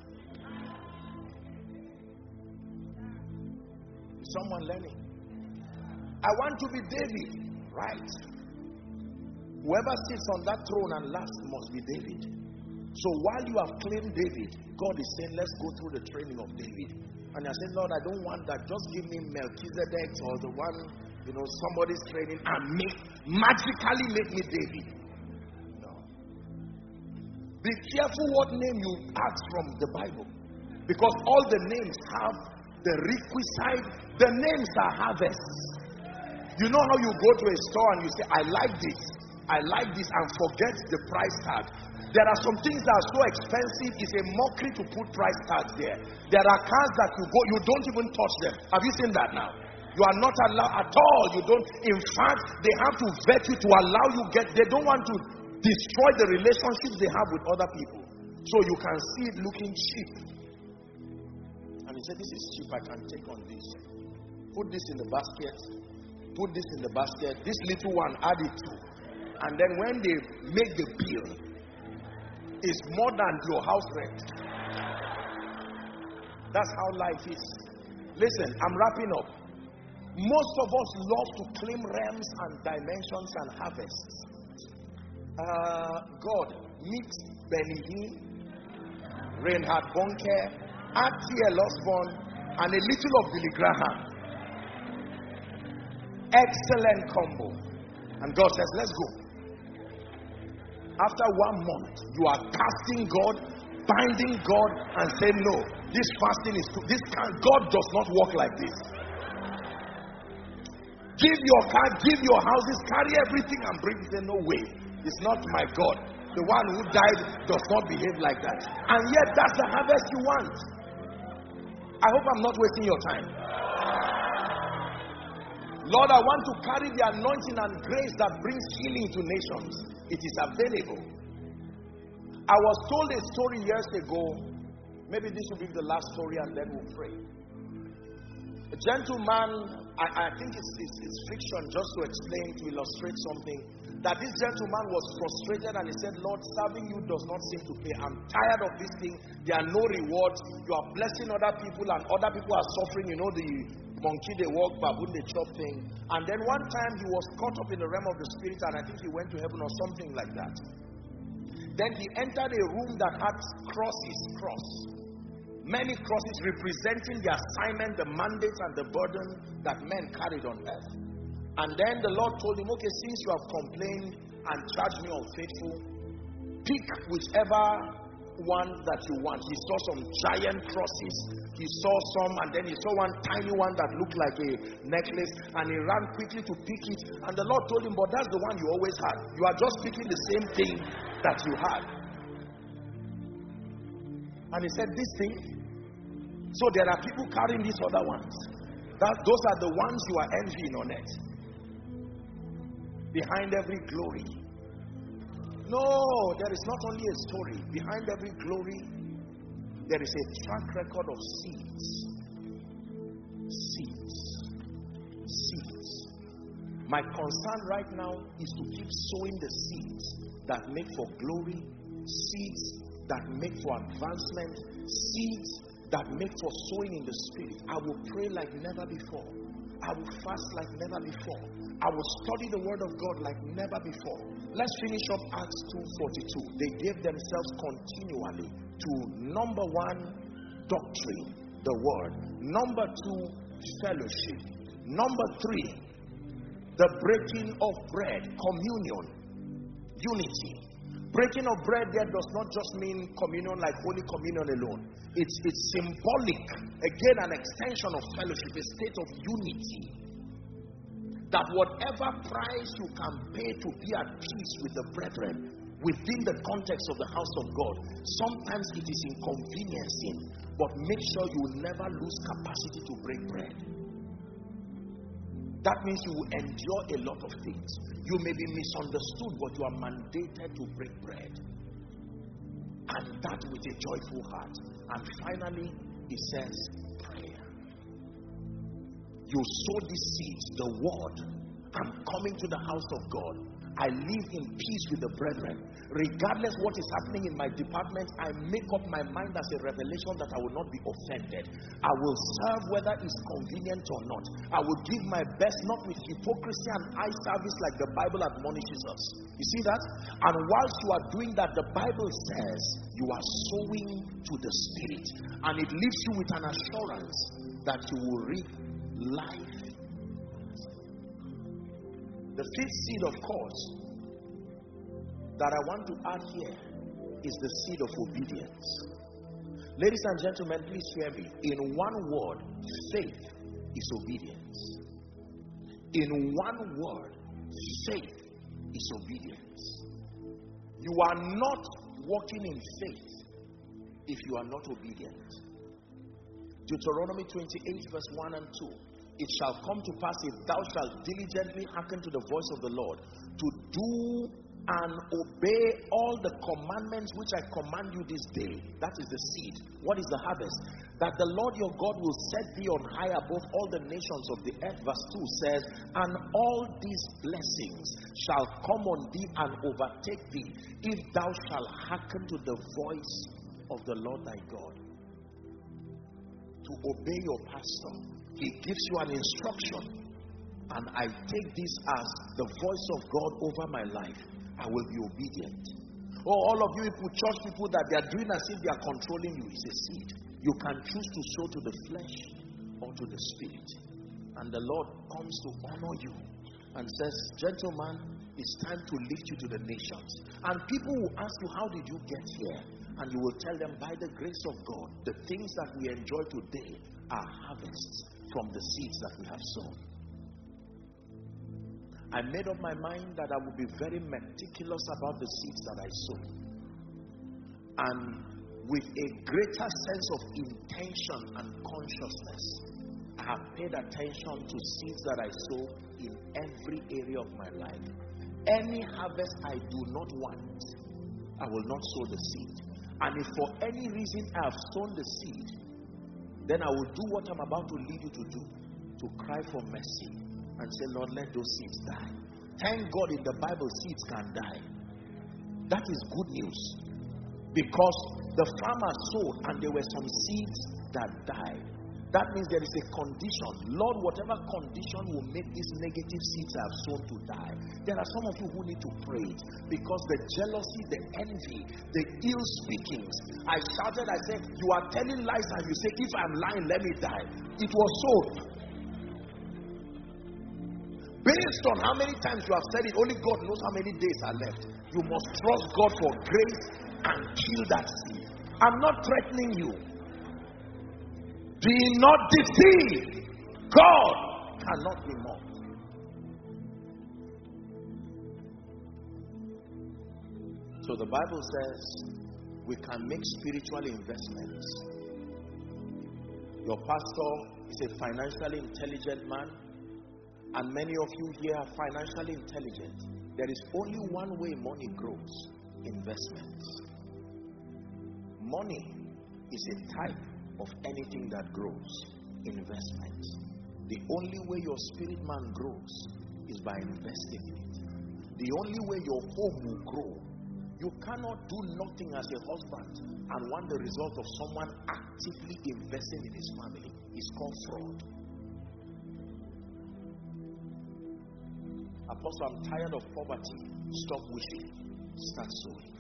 A: Is someone learning? I want to be David. Right. Whoever sits on that throne and last must be David. So while you have claimed David, God is saying, let's go through the training of David. And I said, Lord, I don't want that. Just give me Melchizedek or the one, somebody's training and magically make me David. No. Be careful what name you ask from the Bible. Because all the names have the requisite, the names are harvests. You know how you go to a store and you say, I like this, and forget the price tag. There are some things that are so expensive, it's a mockery to put price tags there. There are cars that you don't even touch them. Have you seen that now? You are not allowed at all. You don't. In fact, they have to vet you to allow you they don't want to destroy the relationships they have with other people. So you can see it looking cheap. And he said, this is cheap, I can take on this. Put this in the basket. Put this in the basket. This little one, add it to. And then when they make the bill, it's more than your house rent. That's how life is. Listen, I'm wrapping up. Most of us love to claim realms and dimensions and harvests. God, meet Benny Hinn, Reinhard Bonnke, R.T.L. Osborne, and a little of Billy Graham. Excellent combo. And God says, let's go. After 1 month, you are casting God, binding God, and saying, no, this fasting is too, God does not work like this. Give your car, give your houses, carry everything and bring it. Say, no way. It's not my God. The one who died does not behave like that. And yet, that's the harvest you want. I hope I'm not wasting your time. Lord, I want to carry the anointing and grace that brings healing to nations. It is available. I was told a story years ago. Maybe this will be the last story and then we'll pray. A gentleman, I think it's fiction, just to explain, to illustrate something, that this gentleman was frustrated and he said, Lord, serving you does not seem to pay. I'm tired of this thing. There are no rewards. You are blessing other people and other people are suffering. You know, the monkey they walk, baboon they chop thing. And then one time he was caught up in the realm of the spirit and I think he went to heaven or something like that. Then he entered a room that had crosses. Many crosses representing the assignment, the mandate and the burden that men carried on earth. And then the Lord told him, okay, since you have complained and charged me unfaithful, pick whichever one that you want. He saw some giant crosses. He saw some, and then he saw one tiny one that looked like a necklace, and he ran quickly to pick it. And the Lord told him, but that's the one you always had. You are just picking the same thing that you had. And he said, this thing. So there are people carrying these other ones. Those are the ones you are envying on it. Behind every glory. No, there is not only a story. Behind every glory, there is a track record of seeds. Seeds. My concern right now is to keep sowing the seeds that make for glory, seeds that make for advancement, seeds that make for sowing in the spirit. I will pray like never before. I will fast like never before. I will study the word of God like never before. Let's finish up Acts 2:42. They gave themselves continually to, number one, doctrine, the word. Number two, fellowship. Number three, the breaking of bread, communion, unity. Breaking of bread there does not just mean communion like Holy Communion alone. It's symbolic, again an extension of fellowship, a state of unity. That whatever price you can pay to be at peace with the brethren within the context of the house of God, sometimes it is inconveniencing, but make sure you will never lose capacity to break bread. That means you will endure a lot of things. You may be misunderstood, but you are mandated to break bread. And that with a joyful heart. And finally, it says prayer. You sow these seeds, the word. I'm coming to the house of God. I live in peace with the brethren. Regardless what is happening in my department, I make up my mind as a revelation that I will not be offended. I will serve whether it's convenient or not. I will give my best, not with hypocrisy and eye service like the Bible admonishes us. You see that? And whilst you are doing that, the Bible says you are sowing to the Spirit. And it leaves you with an assurance that you will reap life. The fifth seed, of course, that I want to add here is the seed of obedience. Ladies and gentlemen, please hear me. In one word, faith is obedience. In one word, faith is obedience. You are not walking in faith if you are not obedient. Deuteronomy 28 verse 1 and 2. It shall come to pass, if thou shalt diligently hearken to the voice of the Lord, to do and obey all the commandments which I command you this day. That is the seed. What is the harvest? That the Lord your God will set thee on high above all the nations of the earth. Verse 2 says, and all these blessings shall come on thee and overtake thee, if thou shalt hearken to the voice of the Lord thy God. To obey your pastor. He gives you an instruction, and I take this as the voice of God over my life. I will be obedient. Oh, all of you church people that they are doing as if they are controlling you, is a seed. You can choose to sow to the flesh or to the spirit, and the Lord comes to honor you and says, gentlemen, it's time to lift you to the nations. And people will ask you, how did you get here? And you will tell them, by the grace of God, the things that we enjoy today are harvests from the seeds that we have sown. I made up my mind that I would be very meticulous about the seeds that I sow. And with a greater sense of intention and consciousness, I have paid attention to seeds that I sow in every area of my life. Any harvest I do not want, I will not sow the seed. And if for any reason I have sown the seed, then I will do what I'm about to lead you to do, to cry for mercy and say, Lord, let those seeds die. Thank God in the Bible, seeds can die. That is good news. Because the farmer sowed and there were some seeds that died. That means there is a condition. Lord, whatever condition will make these negative seeds I have sown to die. There are some of you who need to pray it. Because the jealousy, the envy, the ill speakings. I shouted, I said, you are telling lies and you say, if I'm lying, let me die. It was sown. Based on how many times you have said it, only God knows how many days are left. You must trust God for grace and kill that seed. I'm not threatening you. Be not deceived. God cannot be mocked. So the Bible says we can make spiritual investments. Your pastor is a financially intelligent man, and many of you here are financially intelligent. There is only one way money grows: investments. Money is a type of anything that grows: investment. The only way your spirit man grows is by investing in it. The only way your home will grow. You cannot do nothing as a husband and want the result of someone actively investing in his family. It's called fraud. Apostle, I'm tired of poverty. Stop wishing. Start sowing.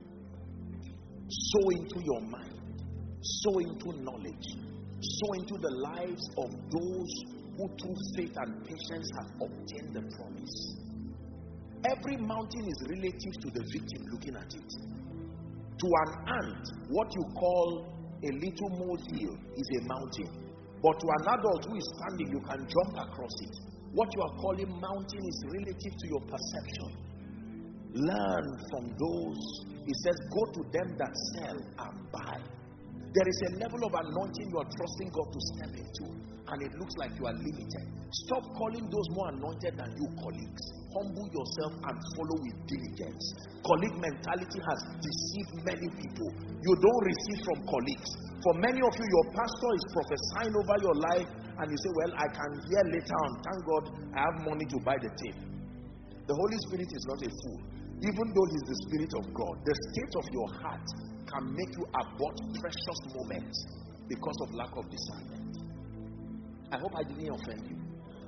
A: Sow into your mind. Sow into knowledge. Sow into the lives of those who through faith and patience have obtained the promise. Every mountain is relative to the victim looking at it. To an ant, what you call a little molehill is a mountain. But to an adult who is standing, you can jump across it. What you are calling mountain is relative to your perception. Learn from those. He says, go to them that sell and buy. There is a level of anointing you are trusting God to step into, and it looks like you are limited. Stop calling those more anointed than you colleagues. Humble yourself and follow with diligence. Colleague mentality has deceived many people. You don't receive from colleagues. For many of you, your pastor is prophesying over your life, and you say, well, I can hear later on. Thank God I have money to buy the tape. The Holy Spirit is not a fool. Even though He's the Spirit of God, the state of your heart can make you abort precious moments because of lack of discernment. I hope I didn't offend you.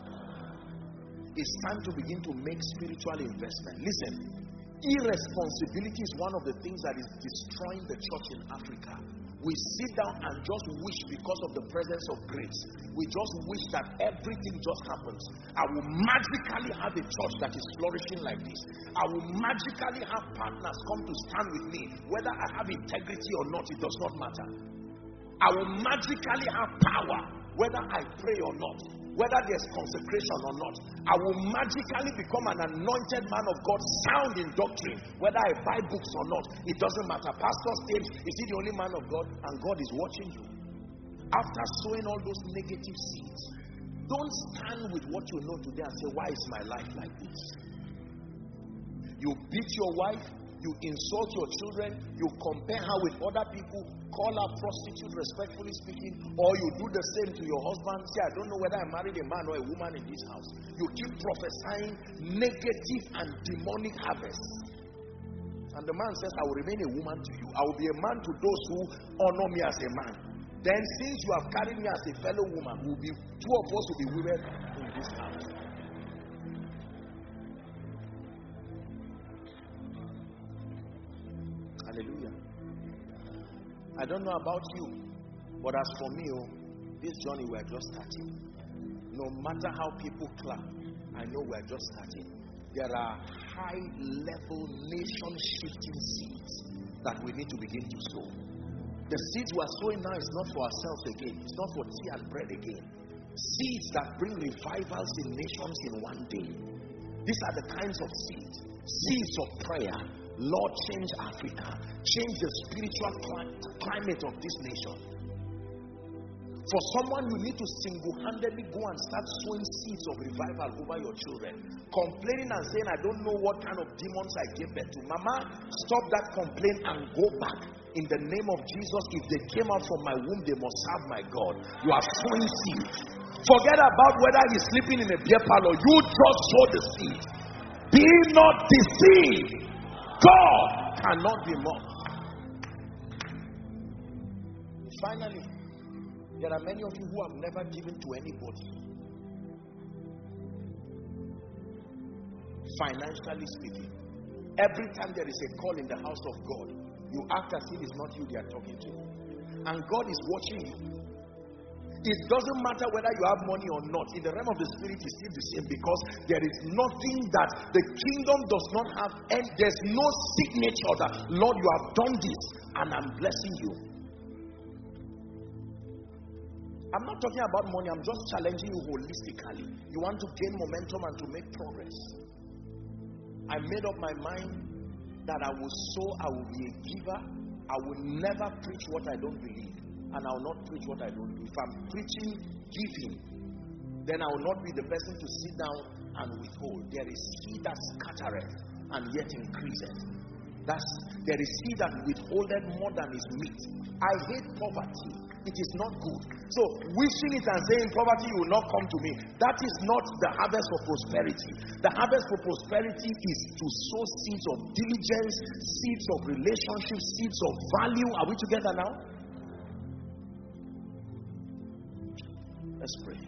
A: It's time to begin to make spiritual investment. Listen, irresponsibility is one of the things that is destroying the church in Africa. We sit down and just wish because of the presence of grace. We just wish that everything just happens. I will magically have a church that is flourishing like this. I will magically have partners come to stand with me. Whether I have integrity or not, it does not matter. I will magically have power, whether I pray or not. Whether there's consecration or not. I will magically become an anointed man of God, sound in doctrine. Whether I buy books or not, it doesn't matter. Pastor states, is he the only man of God? And God is watching you. After sowing all those negative seeds, don't stand with what you know today and say, why is my life like this? You beat your wife, you insult your children, you compare her with other people, call her prostitute, respectfully speaking, or you do the same to your husband. Say, I don't know whether I married a man or a woman in this house. You keep prophesying negative and demonic harvests. And the man says, I will remain a woman to you. I will be a man to those who honor me as a man. Then since you have carried me as a fellow woman, two of us will be women in this house. Hallelujah. I don't know about you, but as for me, this journey we're just starting. No matter how people clap, I know we're just starting. There are high-level nation-shifting seeds that we need to begin to sow. The seeds we are sowing now is not for ourselves again. It's not for tea and bread again. Seeds that bring revivals in nations in one day. These are the kinds of seeds. Seeds of prayer. Lord, change Africa. Change the spiritual climate of this nation. For someone, you need to single-handedly go and start sowing seeds of revival over your children. Complaining and saying, I don't know what kind of demons I gave birth to. Mama, stop that complaint and go back. In the name of Jesus, if they came out from my womb, they must serve my God. You are sowing seeds. Forget about whether he's sleeping in a beer parlor. You just sow the seed. Be not deceived. God cannot be mocked. Finally, there are many of you who have never given to anybody. Financially speaking. Every time there is a call in the house of God, you act as if it's not you they are talking to. And God is watching you. It doesn't matter whether you have money or not. In the realm of the spirit, it's still the same, because there is nothing that the kingdom does not have, and there's no signature that, Lord, you have done this and I'm blessing you. I'm not talking about money. I'm just challenging you holistically. You want to gain momentum and to make progress. I made up my mind that I will sow, I will be a giver. I will never preach what I don't believe. And I will not preach what I don't do. If I'm preaching giving, then I will not be the person to sit down and withhold. There is he that scattereth and yet increaseth. There is he that withholdeth more than is meet. I hate poverty. It is not good. So wishing it and saying poverty will not come to me, that is not the harvest for prosperity. The harvest for prosperity is to sow seeds of diligence, seeds of relationship, seeds of value. Are we together now? Let's pray.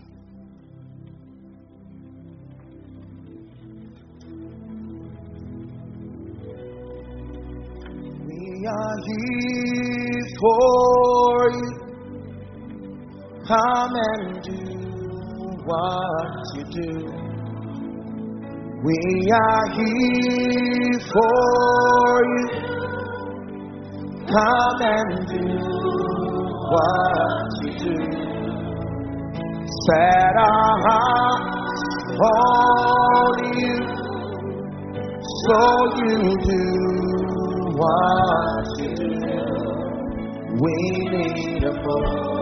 A: We are here for you. Come and do what you do. We are here for you. Come and do what you do. Set our hearts on you, so you do what you do. We need a more.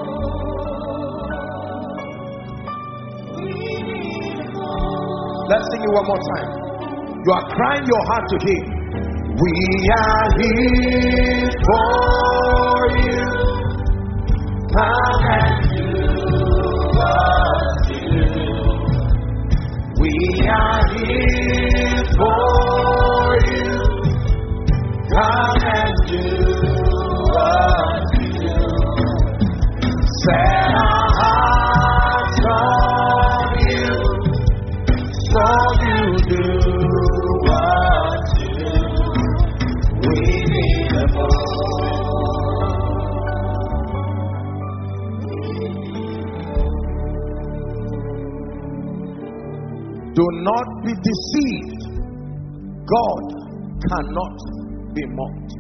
A: Let's sing it one more time. You are crying your heart to him. We are here for you. Come and do what you do. We are here for you. Come and do what you do. Set our hearts on you. So you do what you do. We need a more. Do not be deceived. God cannot be mocked.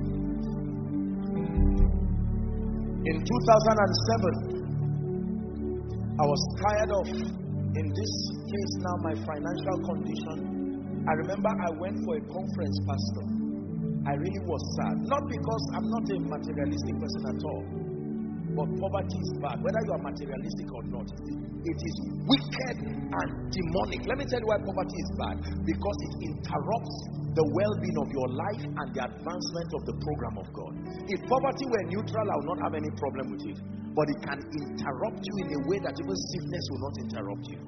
A: In 2007, I was tired of, in this case now, my financial condition. I remember I went for a conference, Pastor. I really was sad. Not because I'm not a materialistic person at all, but poverty is bad. Whether you are materialistic or not, it is wicked and demonic. Let me tell you why poverty is bad. Because it interrupts the well-being of your life and the advancement of the program of God. If poverty were neutral, I would not have any problem with it. But it can interrupt you in a way that even sickness will not interrupt you.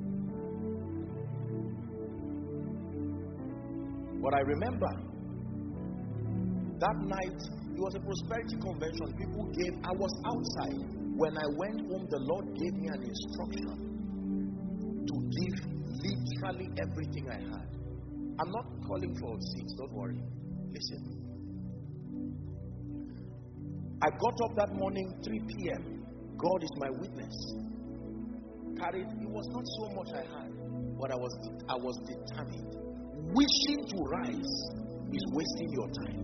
A: But I remember that night, it was a prosperity convention. People gave, I was outside. When I went home, the Lord gave me an instruction to give literally everything I had. I'm not calling for seats, don't worry. Listen. I got up that morning, 3 p.m. God is my witness. Carried, it was not so much I had, But I was determined. Wishing to rise is wasting your time.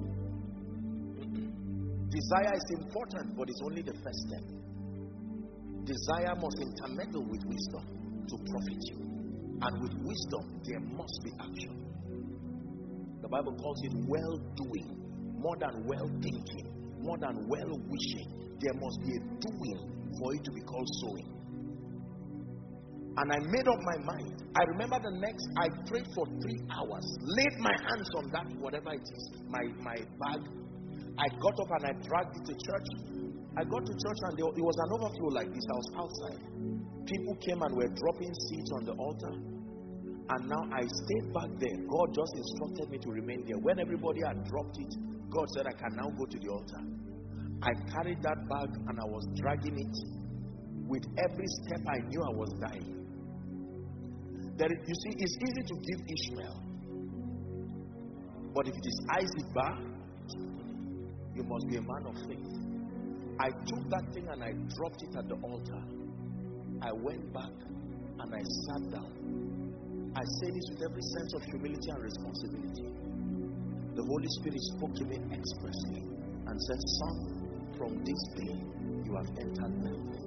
A: Desire is important, but it's only the first step. Desire must intermingle with wisdom to profit you. And with wisdom, there must be action. The Bible calls it well-doing, more than well-thinking, more than well-wishing. There must be a doing for it to be called sowing. And I made up my mind. I remember I prayed for 3 hours, laid my hands on that, whatever it is, my bag. I got up and I dragged it to church. I got to church and it was an overflow like this. I was outside. People came and were dropping seeds on the altar. And now I stayed back there. God just instructed me to remain there. When everybody had dropped it, God said I can now go to the altar. I carried that bag and I was dragging it. With every step I knew I was dying. You see, it's easy to give Ishmael. But if it is Isaac Bar, you must be a man of faith. I took that thing and I dropped it at the altar. I went back and I sat down. I say this with every sense of humility and responsibility. The Holy Spirit spoke to me expressly and said, son, from this day you have entered wealth.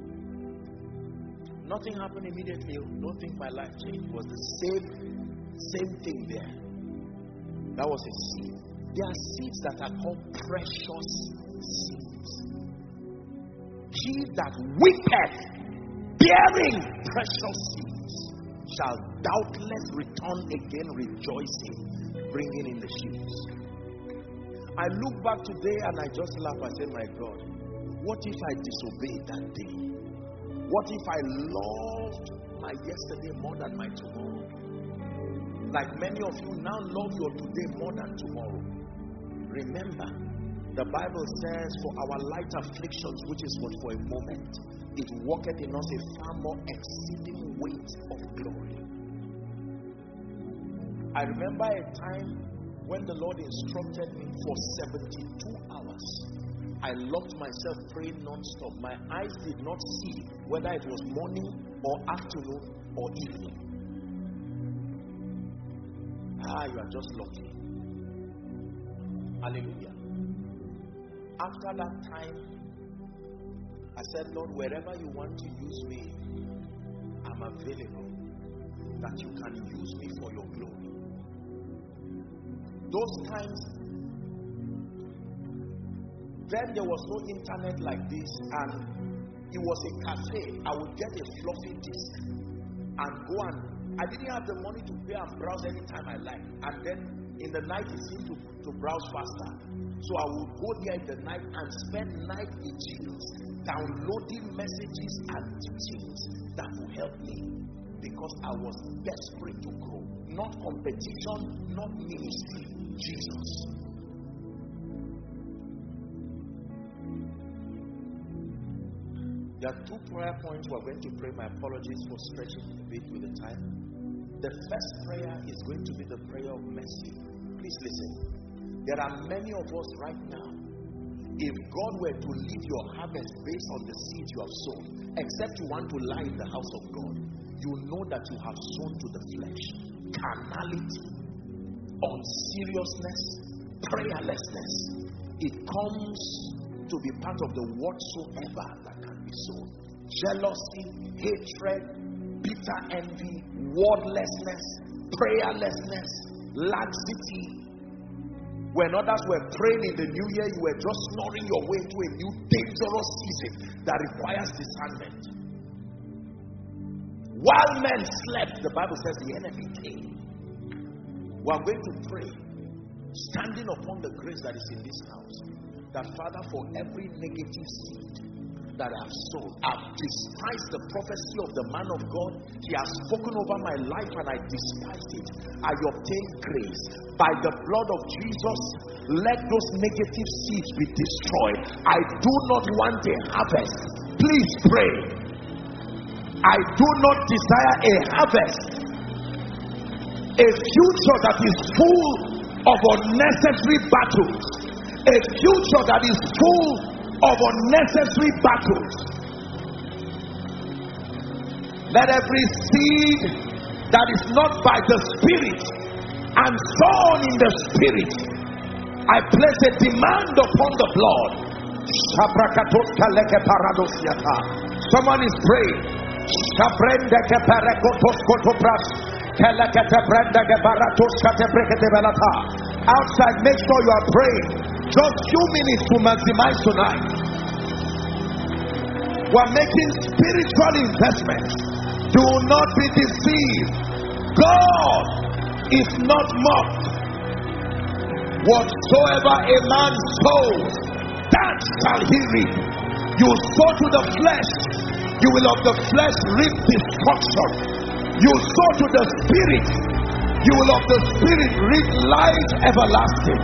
A: Nothing happened immediately. Don't think my life changed. It was the same thing there. That was a seed. There are seeds that are called precious seeds. He that weepeth, bearing precious seeds, shall doubtless return again rejoicing, bringing in the sheaves. I look back today and I just laugh. I say, my God, what if I disobeyed that day? What if I loved my yesterday more than my tomorrow? Like many of you now love your today more than tomorrow. Remember, the Bible says, for our light afflictions, which is but for a moment, it worketh in us a far more exceeding weight of glory. I remember a time when the Lord instructed me for 72 hours. I locked myself praying non-stop. My eyes did not see whether it was morning or afternoon or evening. You are just lucky. Hallelujah. After that time, I said, Lord, wherever you want to use me, I'm available, that you can use me for your glory. Those times, then there was no internet like this, and it was a cafe. I would get a floppy disk and go I didn't have the money to pay and browse anytime I liked. And then in the night it seemed to browse faster. So I would go there in the night and spend night vigils, downloading messages and teachings that will help me, because I was desperate to grow. Not competition, not ministry. Jesus. There are 2 prayer points we're going to pray. My apologies for stretching a bit with the time. The first prayer is going to be the prayer of mercy. Please listen. There are many of us right now. If God were to leave your harvest based on the seed you have sown, except you want to lie in the house of God, you know that you have sown to the flesh. Carnality, unseriousness, prayerlessness. It comes to be part of the whatsoever that can be sown. Jealousy, hatred, bitter envy, wordlessness, prayerlessness, laxity. When others were praying in the new year, you were just snoring your way into a new dangerous season that requires discernment. While men slept, the Bible says the enemy came. We are going to pray, standing upon the grace that is in this house, that Father, for every negative seed that I have sown, I've despised the prophecy of the man of God. He has spoken over my life and I despised it. I obtain grace. By the blood of Jesus, let those negative seeds be destroyed. I do not want a harvest. Please pray. I do not desire a harvest. A future that is full of unnecessary battles. A future that is full of unnecessary battles. Let every seed that is not by the Spirit and sown in the Spirit, I place a demand upon the blood. Someone is praying. Outside, make sure you are praying. Just few minutes to maximize tonight. We are making spiritual investments. Do not be deceived. God is not mocked. Whatsoever a man sows, that shall he reap. You sow to the flesh, you will of the flesh reap destruction. You sow to the Spirit, you will of the Spirit reap life everlasting.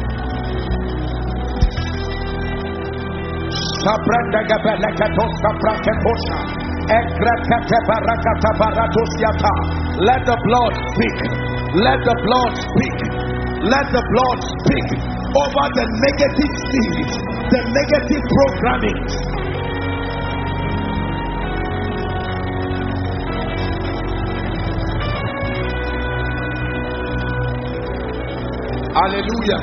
A: Let the blood speak. Let the blood speak. Let the blood speak over the negative seeds, the negative programming. Hallelujah.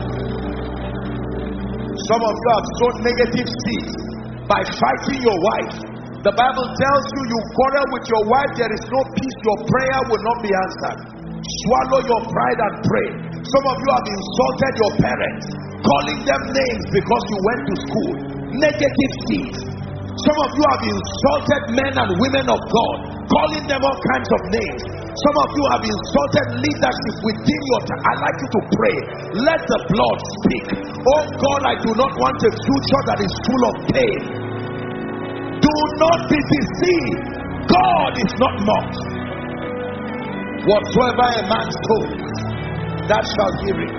A: Some of you have sown negative seeds by fighting your wife. The Bible tells you, you quarrel with your wife, there is no peace, your prayer will not be answered. Swallow your pride and pray. Some of you have insulted your parents, calling them names because you went to school. Negative seeds. Some of you have insulted men and women of God, calling them all kinds of names. Some of you have insulted leadership within your time. I'd like you to pray. Let the blood speak. Oh God, I do not want a future that is full of pain. Do not be deceived. God is not mocked. Whatsoever a man sows, that shall he reap.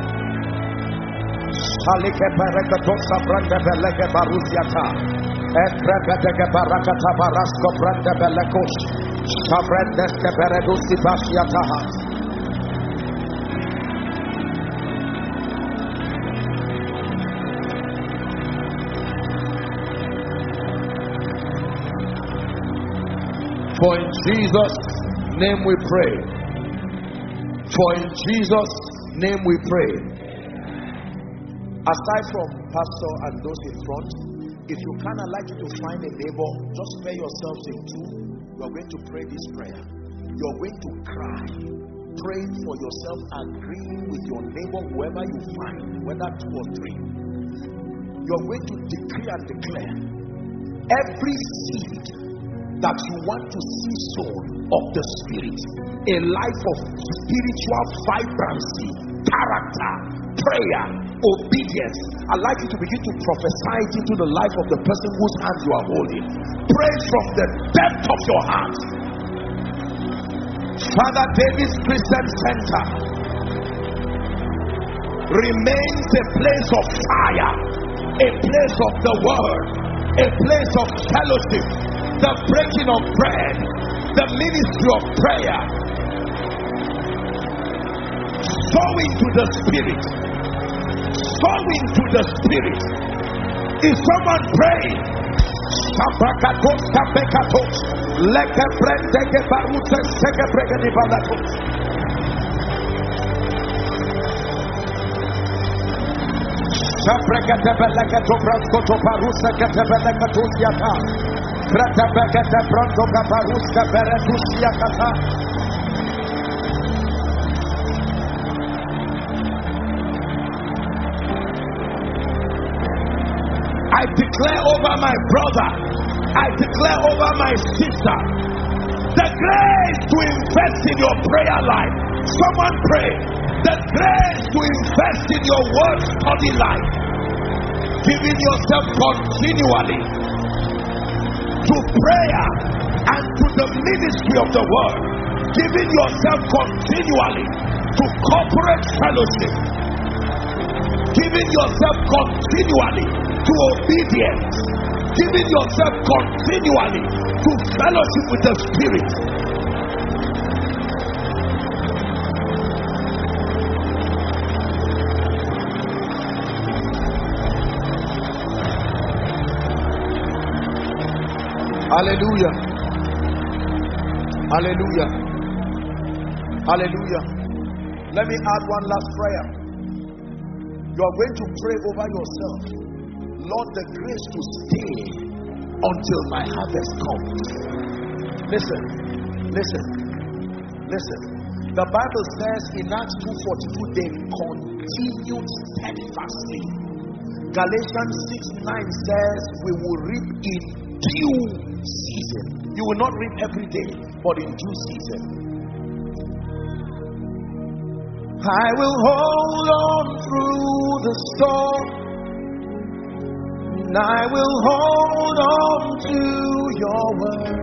A: For in Jesus' name we pray. For in Jesus' name we pray. Aside from pastor and those in front, if you can, I'd like you to find a neighbor. Just pair yourselves in two. You are going to pray this prayer. You are going to cry, praying for yourself, agreeing with your neighbor, whoever you find, whether two or three. You are going to decree and declare every seed that you want to see sown of the Spirit, a life of spiritual vibrancy, character, prayer, obedience. I'd like you to begin to prophesy it into the life of the person whose hand you are holding. Pray from the depth of your heart. Father, David's Christian Center remains a place of fire, a place of the word, a place of fellowship, the breaking of bread, the ministry of prayer. Sowing to the Spirit. Sowing to the Spirit. Is someone praying? I declare over my brother, I declare over my sister, the grace to invest in your prayer life. Someone pray. The grace to invest in your word study life. Giving yourself continually to prayer and to the ministry of the word. Giving yourself continually to corporate fellowship. Giving yourself continually to obedience. Giving yourself continually to fellowship with the Spirit. Hallelujah. Hallelujah. Hallelujah. Let me add one last prayer. You are going to pray over yourself. Lord, the grace to stay until my harvest comes. Listen. The Bible says in Acts 2:42, they continued steadfastly. Galatians 6:9 says we will reap in due season. You will not reap every day, but in due season. I will hold on through the storm, and I will hold on to your word.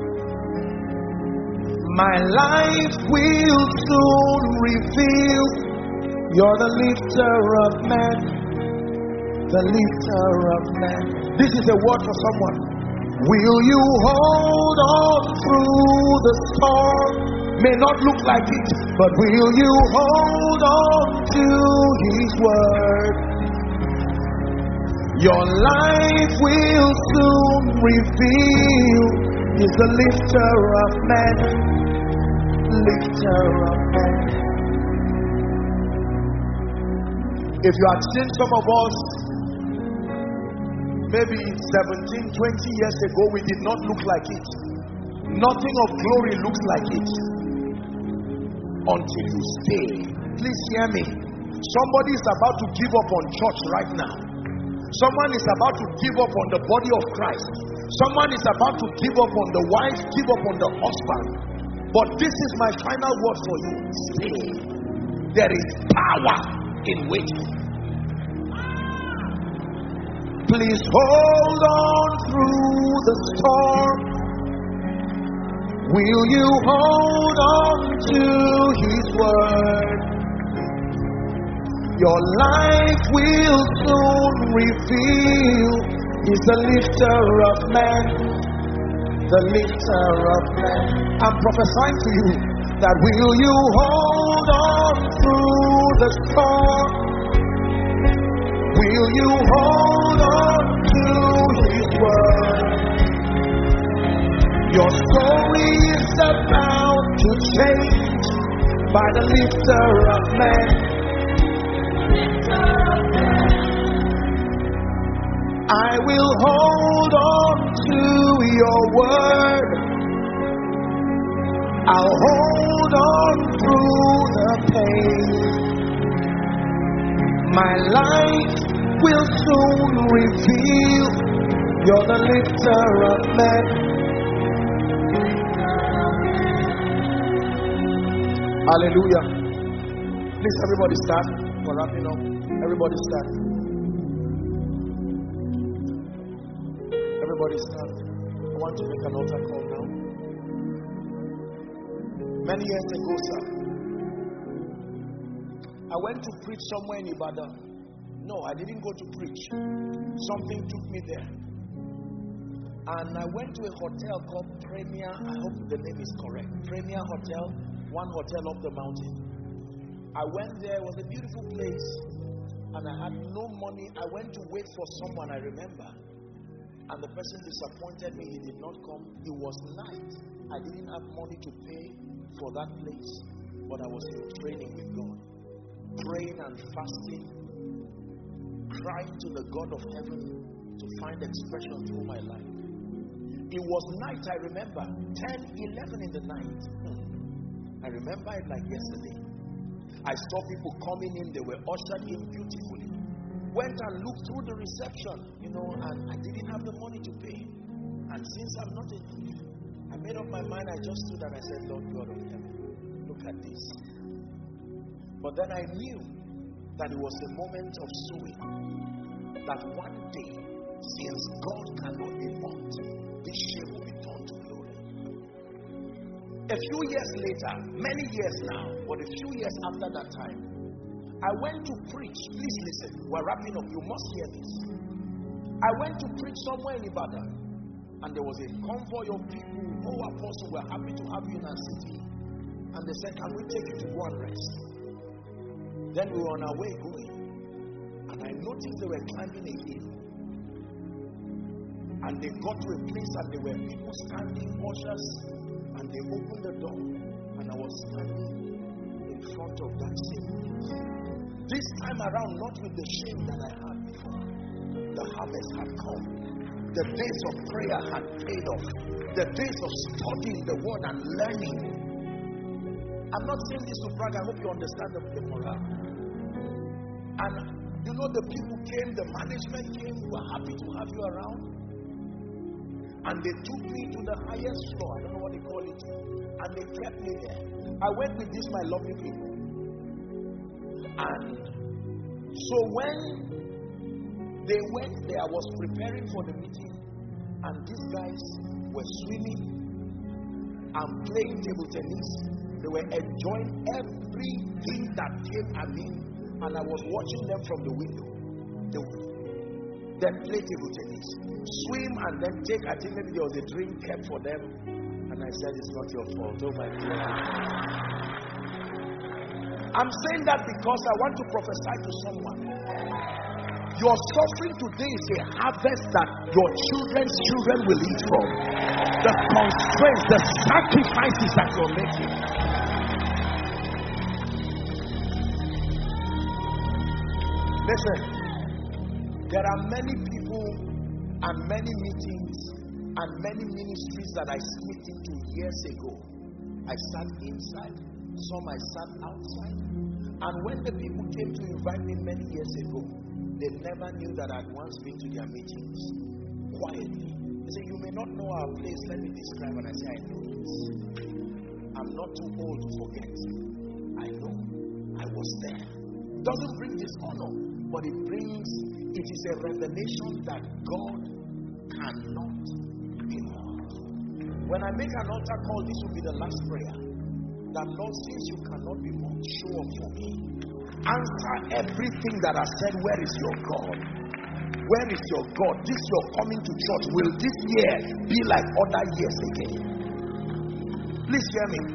A: My life will soon reveal you're the lifter of men, the lifter of men. This is a word for someone. Will you hold on through the storm? May not look like it, but will you hold on to his word? Your life will soon reveal he's the lifter of men, lifter of men. If you had seen some of us maybe 17, 20 years ago, we did not look like it. Nothing of glory looks like it until you stay. Please hear me. Somebody is about to give up on church right now. Someone is about to give up on the body of Christ. Someone is about to give up on the wife, give up on the husband. But this is my final word for you. Stay. There is power in waiting. Please hold on through the storm. Will you hold on to his word? Your life will soon reveal he's the lifter of men, the lifter of men. I'm prophesying to you that will you hold on through the storm? Will you hold on to his word? Your story is about to change by the lifter of men. I will hold on to your word. I'll hold on through the pain. My life will soon reveal you're the lifter of men. Hallelujah. Please, everybody stand. We're wrapping up. Everybody stand. Everybody stand. I want to make an altar call now. Many years ago, sir, I went to preach somewhere in Ibadan. No, I didn't go to preach. Something took me there. And I went to a hotel called Premier. I hope the name is correct. Premier Hotel, one hotel up the mountain. I went there. It was a beautiful place. And I had no money. I went to wait for someone, I remember. And the person disappointed me. He did not come. It was night. I didn't have money to pay for that place. But I was in training with God. Praying and fasting. Crying to the God of heaven to find expression through my life. It was night, I remember. 10, 11 in the night. I remember it like yesterday. I saw people coming in. They were ushered in beautifully. Went and looked through the reception, and I didn't have the money to pay. And since I'm not a thief, I made up my mind. I just stood and I said, Lord God of heaven, look at this. But then I knew that it was a moment of sowing. That one day, since God cannot be mocked, this shame will be turned to glory. A few years later, many years now, but a few years after that time, I went to preach. Please listen, we're wrapping up. You must hear this. I went to preach somewhere in Ibadan, and there was a convoy of people. Oh, Apostle, we're happy to have you in our city. And they said, can we take you to go and rest? Then we were on our way going. And I noticed they were climbing a hill. And they got to a place and there were people standing, ushers, and they opened the door. And I was standing. front of that same place. This time around, not with the shame that I had before. The harvest had come. The days of prayer had paid off. The days of studying the word and learning. I'm not saying this to brag. I hope you understand the morale. And you know, the people came, the management came, were happy to have you around. And they took me to the highest floor. I don't know what they call it. And they kept me there. I went with these my lovely people. And so when they went there, I was preparing for the meeting. And these guys were swimming and playing table tennis. They were enjoying everything that came at me. And I was watching them from the window. They would then play table tennis, swim, and then take, I think maybe there was a drink kept for them. And I said, it's not your fault. Oh my God. I'm saying that because I want to prophesy to someone. Your suffering today is a harvest that your children's children will eat from. The constraints, the sacrifices that you're making. Listen, there are many people and many meetings and many ministries that I slipped into years ago. I sat inside, some I sat outside. And when the people came to invite me many years ago, they never knew that I'd once been to their meetings. Quietly. They say, you may not know our place, let me describe. And I say, I know this. I'm not too old to forget. I know. I was there. It doesn't bring dishonor, but it is a revelation that God cannot be mocked. When I make an altar call, this will be the last prayer. That Lord, since you cannot be mocked, show up for me. Answer everything that I said. Where is your God? Where is your God? This you're coming to church. Will this year be like other years again? Please hear me.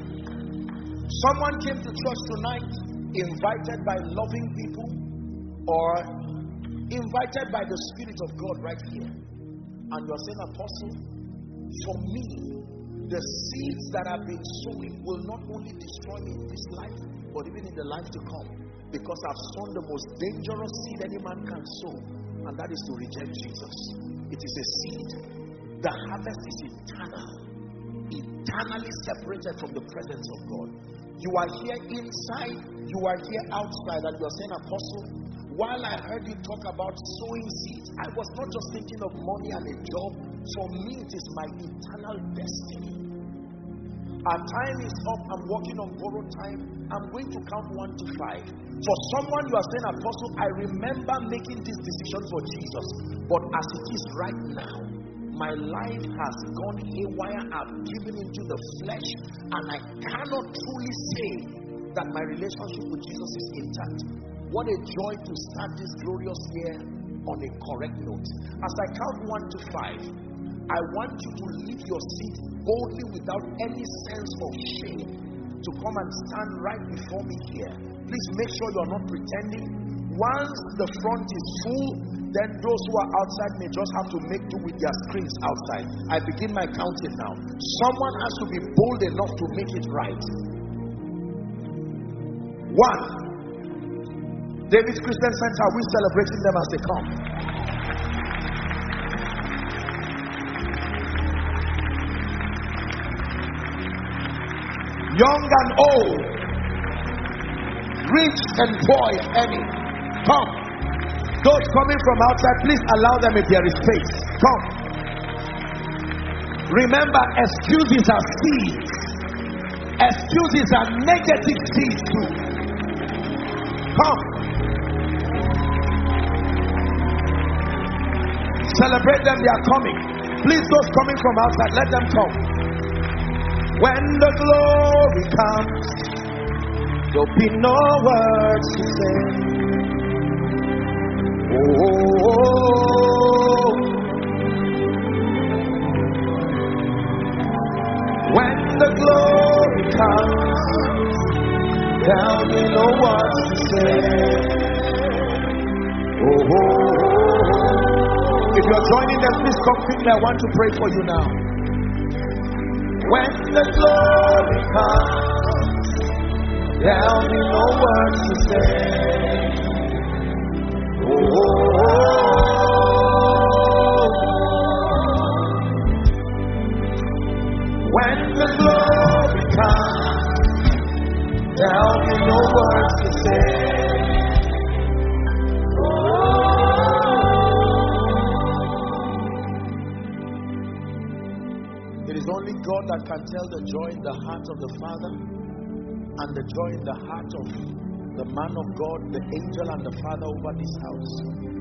A: Someone came to church tonight, invited by loving people, or invited by the Spirit of God right here. And you're saying, Apostle, for me, the seeds that have been sowing will not only destroy me in this life, but even in the life to come. Because I've sown the most dangerous seed any man can sow, and that is to reject Jesus. It is a seed. The harvest is eternal, eternally separated from the presence of God. You are here inside, you are here outside, and you are saying, Apostle, while I heard you talk about sowing seeds, I was not just thinking of money and a job. For me, it is my eternal destiny. Our time is up. I'm working on borrowed time. I'm going to count 1 to 5. For someone, you are saying, Apostle, I remember making this decision for Jesus, but as it is right now, my life has gone haywire. I've given into the flesh, and I cannot truly say that my relationship with Jesus is intact. What a joy to start this glorious year on a correct note. As I count 1 to 5, I want you to leave your seat boldly without any sense of shame to come and stand right before me here. Please make sure you're not pretending. Once the front is full, then those who are outside may just have to make do with their screens outside. I begin my counting now. Someone has to be bold enough to make it right. 1. David's Christian Center, are we celebrating them as they come? Young and old, rich and poor, if any, come. Those coming from outside, please allow them if there is space. Come. Remember, excuses are seeds. Excuses are negative seeds too. Come. Celebrate them, they are coming. Please, those coming from outside, let them come. When the glory comes, there'll be no words to say. Oh, when the glory comes, there'll be no words to say. If you're joining them, please come quickly. I want to pray for you now. When the glory comes, There'll be no words to say. Oh, when the glory comes, there'll be no words to say. It is only God that can tell the joy in the heart of the Father and the joy in the heart of the man of God, the angel and the Father over this house.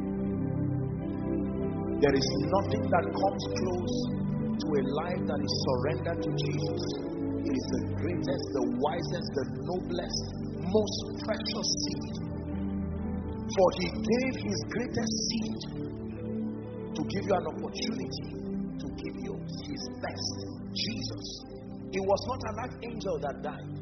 A: There is nothing that comes close to a life that is surrendered to Jesus. It is the greatest, the wisest, the noblest, most precious seed. For he gave his greatest seed to give you an opportunity to give you his best, Jesus. It was not an archangel that died.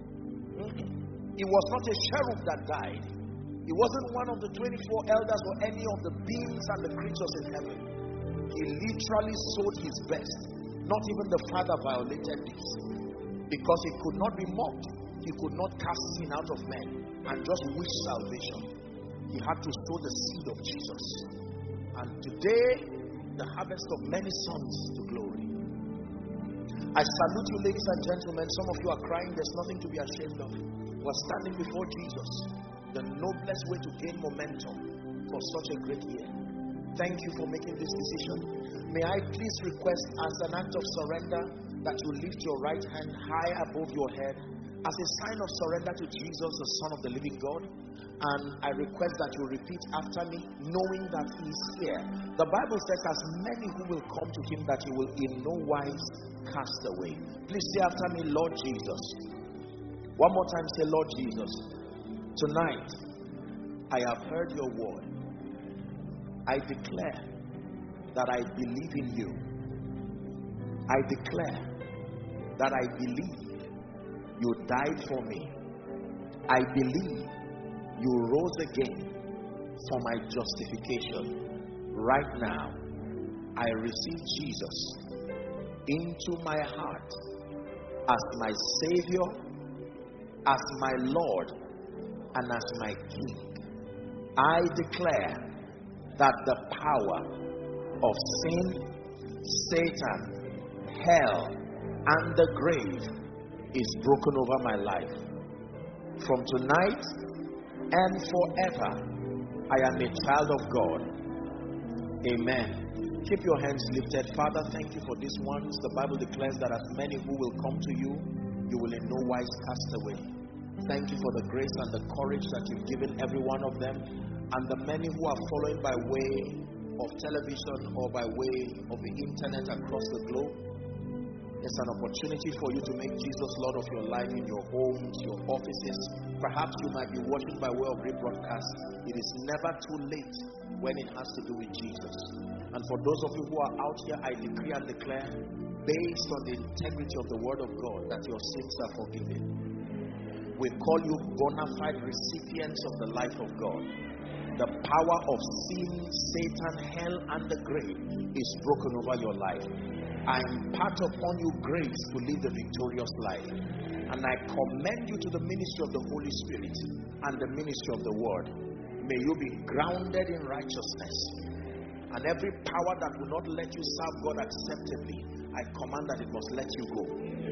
A: It was not a cherub that died. It wasn't one of the 24 elders or any of the beings and the creatures in heaven. He literally sowed his best. Not even the Father violated this. Because he could not be mocked. He could not cast sin out of men and just wish salvation. He had to sow the seed of Jesus. And today, the harvest of many sons to glory. I salute you, ladies and gentlemen. Some of you are crying. There's nothing to be ashamed of. We're standing before Jesus, the noblest way to gain momentum for such a great year. Thank you for making this decision. May I please request, as an act of surrender, that you lift your right hand high above your head as a sign of surrender to Jesus, the Son of the living God. And I request that you repeat after me, knowing that he is here. The Bible says, as many who will come to him, that he will in no wise cast away. Please say after me, Lord Jesus. One more time, say, Lord Jesus, tonight I have heard your word. I declare that I believe in you. I declare that I believe you died for me. I believe you rose again for my justification. Right now, I receive Jesus into my heart as my Savior, as my Lord, and as my King. I declare that the power of sin, Satan, hell, and the grave is broken over my life. From tonight and forever, I am a child of God. Amen. Keep your hands lifted. Father, thank you for these ones. The Bible declares that as many who will come to you, you will in no wise cast away. Thank you for the grace and the courage that you've given every one of them, and the many who are following by way of television or by way of the internet across the globe. It's an opportunity for you to make Jesus Lord of your life in your homes, your offices. Perhaps you might be watching by way of rebroadcast. It is never too late when it has to do with Jesus. And for those of you who are out here, I decree and declare, based on the integrity of the word of God, that your sins are forgiven. We call you bona fide recipients of the life of God. The power of sin, Satan, hell, and the grave is broken over your life. I impart upon you grace to live the victorious life. And I commend you to the ministry of the Holy Spirit and the ministry of the Word. May you be grounded in righteousness. And every power that will not let you serve God acceptably, I command that it must let you go.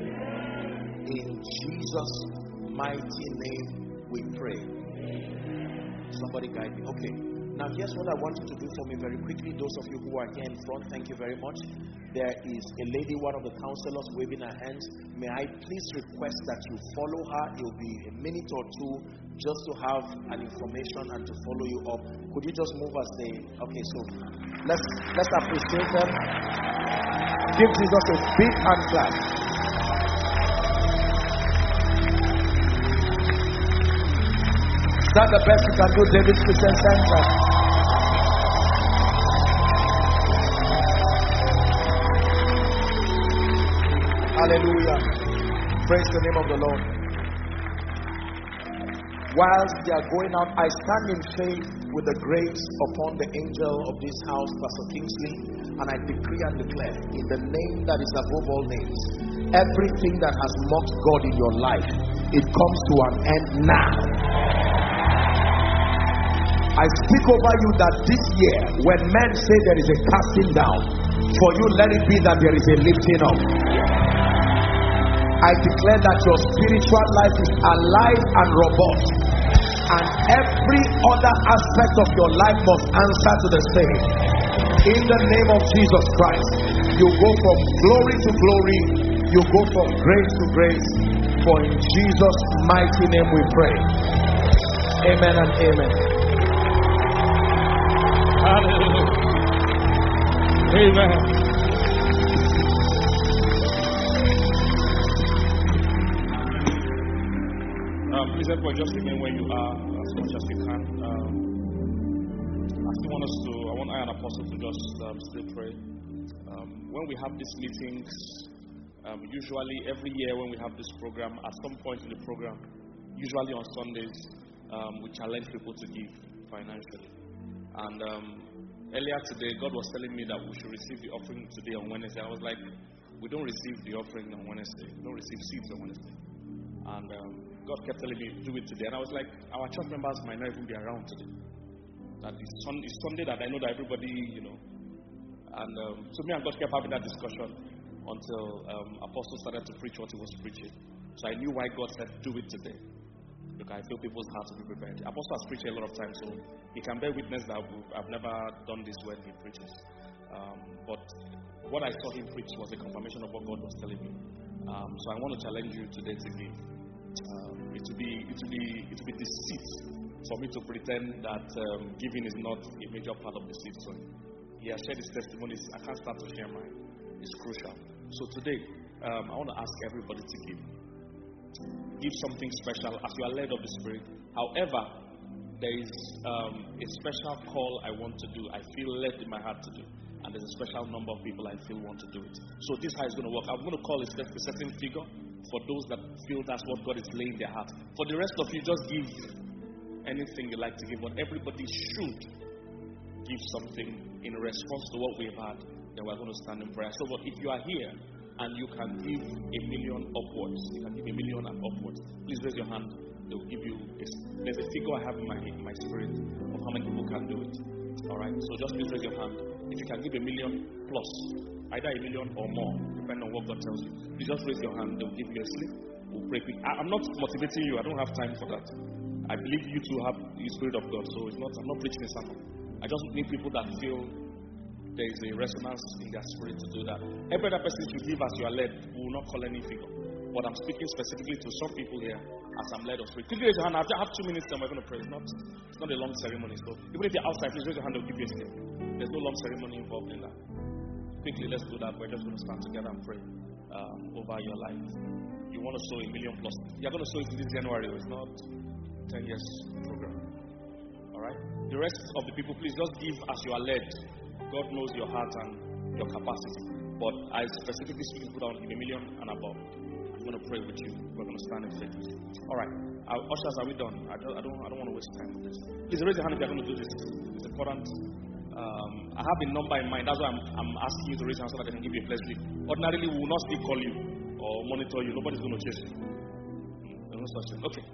A: In Jesus' mighty name we pray. Somebody guide me. Okay. Now here's what I want you to do for me very quickly. Those of you who are here in front, thank you very much. There is a lady, one of the counselors, waving her hands. May I please request that you follow her? It will be a minute or two just to have an information and to follow you up. Could you just move as they... Okay, so let's appreciate them. Give Jesus a big hand clap. Is that the best you can do, David's Christian Center? Hallelujah. Praise the name of the Lord. Whilst they are going out, I stand in faith with the grace upon the angel of this house, Pastor Kingsley, and I decree and declare in the name that is above all names, everything that has mocked God in your life, it comes to an end now. I speak over you that this year, when men say there is a casting down, for you let it be that there is a lifting up. I declare that your spiritual life is alive and robust, and every other aspect of your life must answer to the same. In the name of Jesus Christ, you go from glory to glory, you go from grace to grace, for in Jesus' mighty name we pray. Amen and amen.
B: Hallelujah. Amen. Please, everyone, just remain where you are as much as you can. I want I and Apostle to just still pray. When we have these meetings, usually every year when we have this program, at some point in the program, usually on Sundays, we challenge people to give financially. And earlier today, God was telling me that we should receive the offering today on Wednesday. I was like, we don't receive the offering on Wednesday. We don't receive seeds on Wednesday. And God kept telling me, do it today. And I was like, our church members might not even be around today. That it's Sunday that I know that everybody, And so me and God kept having that discussion until Apostle started to preach what he was preaching. So I knew why God said, do it today. Look, I feel people's hearts to be prepared. Apostle has preached a lot of times, so he can bear witness that I've never done this when he preaches. But what I saw him preach was a confirmation of what God was telling me. So I want to challenge you today to give. It will be deceit for me to pretend that giving is not a major part of the seed. So he has shared his testimonies. I can't start to share mine. It's crucial. So today, I want to ask everybody to give. Give something special as you are led of the Spirit. However, there is a special call I want to do. I feel led in my heart to do. And there's a special number of people I feel want to do it. So this is how it's going to work. I'm going to call a certain figure for those that feel that's what God is laying in their heart. For the rest of you, just give anything you like to give. But everybody should give something in response to what we've had. Then we're going to stand in prayer. So but if you are here and you can give $1 million upwards, you can give $1 million and upwards, please raise your hand. They will give you there's a figure I have in my spirit of how many people can do it. Alright, so just please raise your hand. If you can give $1 million plus, either $1 million or more, depending on what God tells you, please just raise your hand. They will give you a slip. We'll pray quick. I'm not motivating you. I don't have time for that. I believe you to have the Spirit of God. So I'm not preaching a sermon. I just need people that feel there is a resonance in their spirit to do that. Every other person should give as you are led. We will not call any figure. But I'm speaking specifically to some people here as I'm led of spirit. Quickly raise your hand. I have 2 minutes and we're going to pray. It's not a long ceremony. So even if you're outside, please raise your hand. They'll give you a slip. There's no long ceremony involved in that. Quickly, let's do that. We're just going to stand together and pray over your life. You want to sow $1 million plus. You're going to sow it in this January. It's not 10 years program. Alright? The rest of the people, please just give as you are led. God knows your heart and your capacity. But I specifically speak to down $1 million and above. I'm going to pray with you. We're going to stand in faith with you. Alright. Ushers, are we done? I don't want to waste time with this. Please raise your hand if you're going to do this. It's important. I have a number in mind. That's why I'm asking you to raise your hand so that I can give you a place slip. Ordinarily, we will not still call you or monitor you. Nobody's going to chase you. There's no such thing. Okay.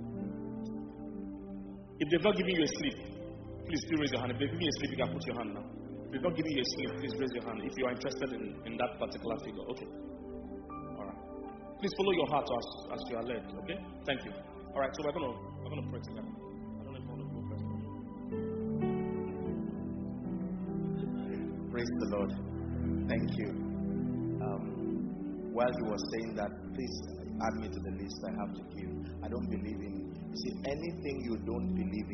B: If they've not given you a slip, please still raise your hand. If they've given you a slip, you can put your hand now. If they've not given you a slip, please raise your hand if you are interested in that particular figure. Okay. Alright. Please follow your heart as you are led. Okay? Thank you. Alright, so we're gonna pray together. I don't know if you want to go first.
A: Praise the Lord. Thank you. While you were saying that, please add me to the list I have to give. I don't believe in. See, anything you don't believe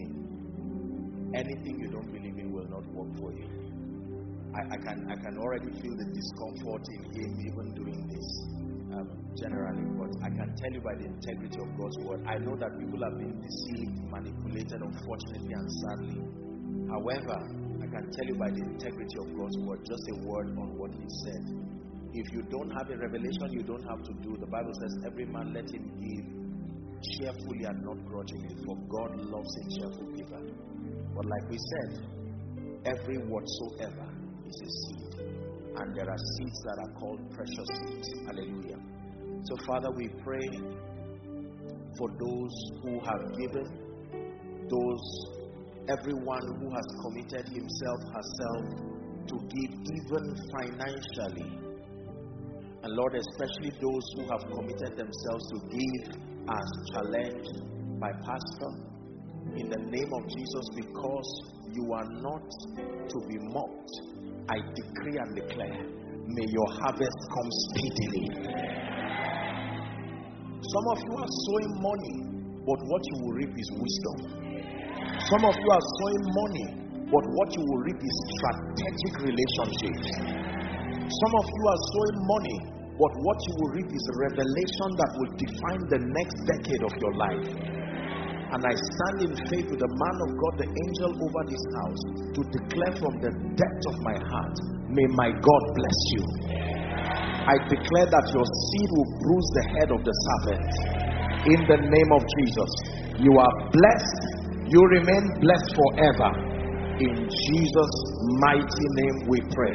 A: in will not work for you. I can already feel the discomfort in him even doing this generally, but I can tell you by the integrity of God's word, I know that people have been deceived, manipulated, unfortunately and sadly. However, I can tell you by the integrity of God's word, just a word on what he said. If you don't have a revelation, you don't have to do. The Bible says every man let him give cheerfully and not grudgingly, for God loves a cheerful giver. But like we said, every whatsoever is a seed, and there are seeds that are called precious seeds. Hallelujah. So Father, we pray for those who have given, everyone who has committed himself, herself to give even financially. And Lord, especially those who have committed themselves to give as challenged by Pastor, in the name of Jesus, because you are not to be mocked, I decree and declare, may your harvest come speedily. Some of you are sowing money, but what you will reap is wisdom. Some of you are sowing money, but what you will reap is strategic relationships. Some of you are sowing money, but what you will reap is revelation that will define the next decade of your life. And I stand in faith with the man of God, the angel over this house, to declare from the depth of my heart, may my God bless you. I declare that your seed will bruise the head of the serpent. In the name of Jesus, you are blessed. You remain blessed forever. In Jesus' mighty name we pray.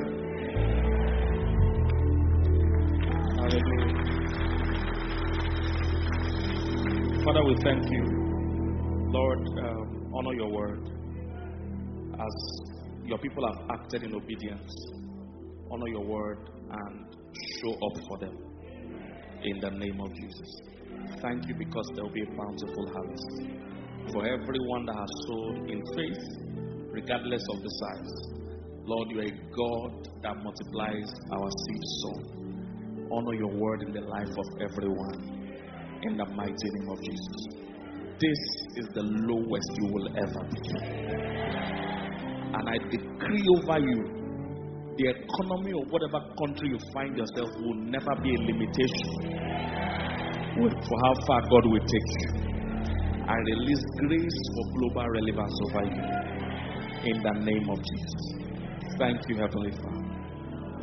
B: Hallelujah. Father, we thank you. Lord, honor your word. As your people have acted in obedience, honor your word and show up for them. In the name of Jesus. Thank you because there will be a bountiful harvest. For everyone that has sown in faith, regardless of the size. Lord, you are a God that multiplies our seed sown. Honor your word in the life of everyone. In the mighty name of Jesus. This is the lowest you will ever be. And I decree over you, the economy of whatever country you find yourself will never be a limitation for how far God will take you. I release grace for global relevance over you. In the name of Jesus. Thank you, Heavenly Father.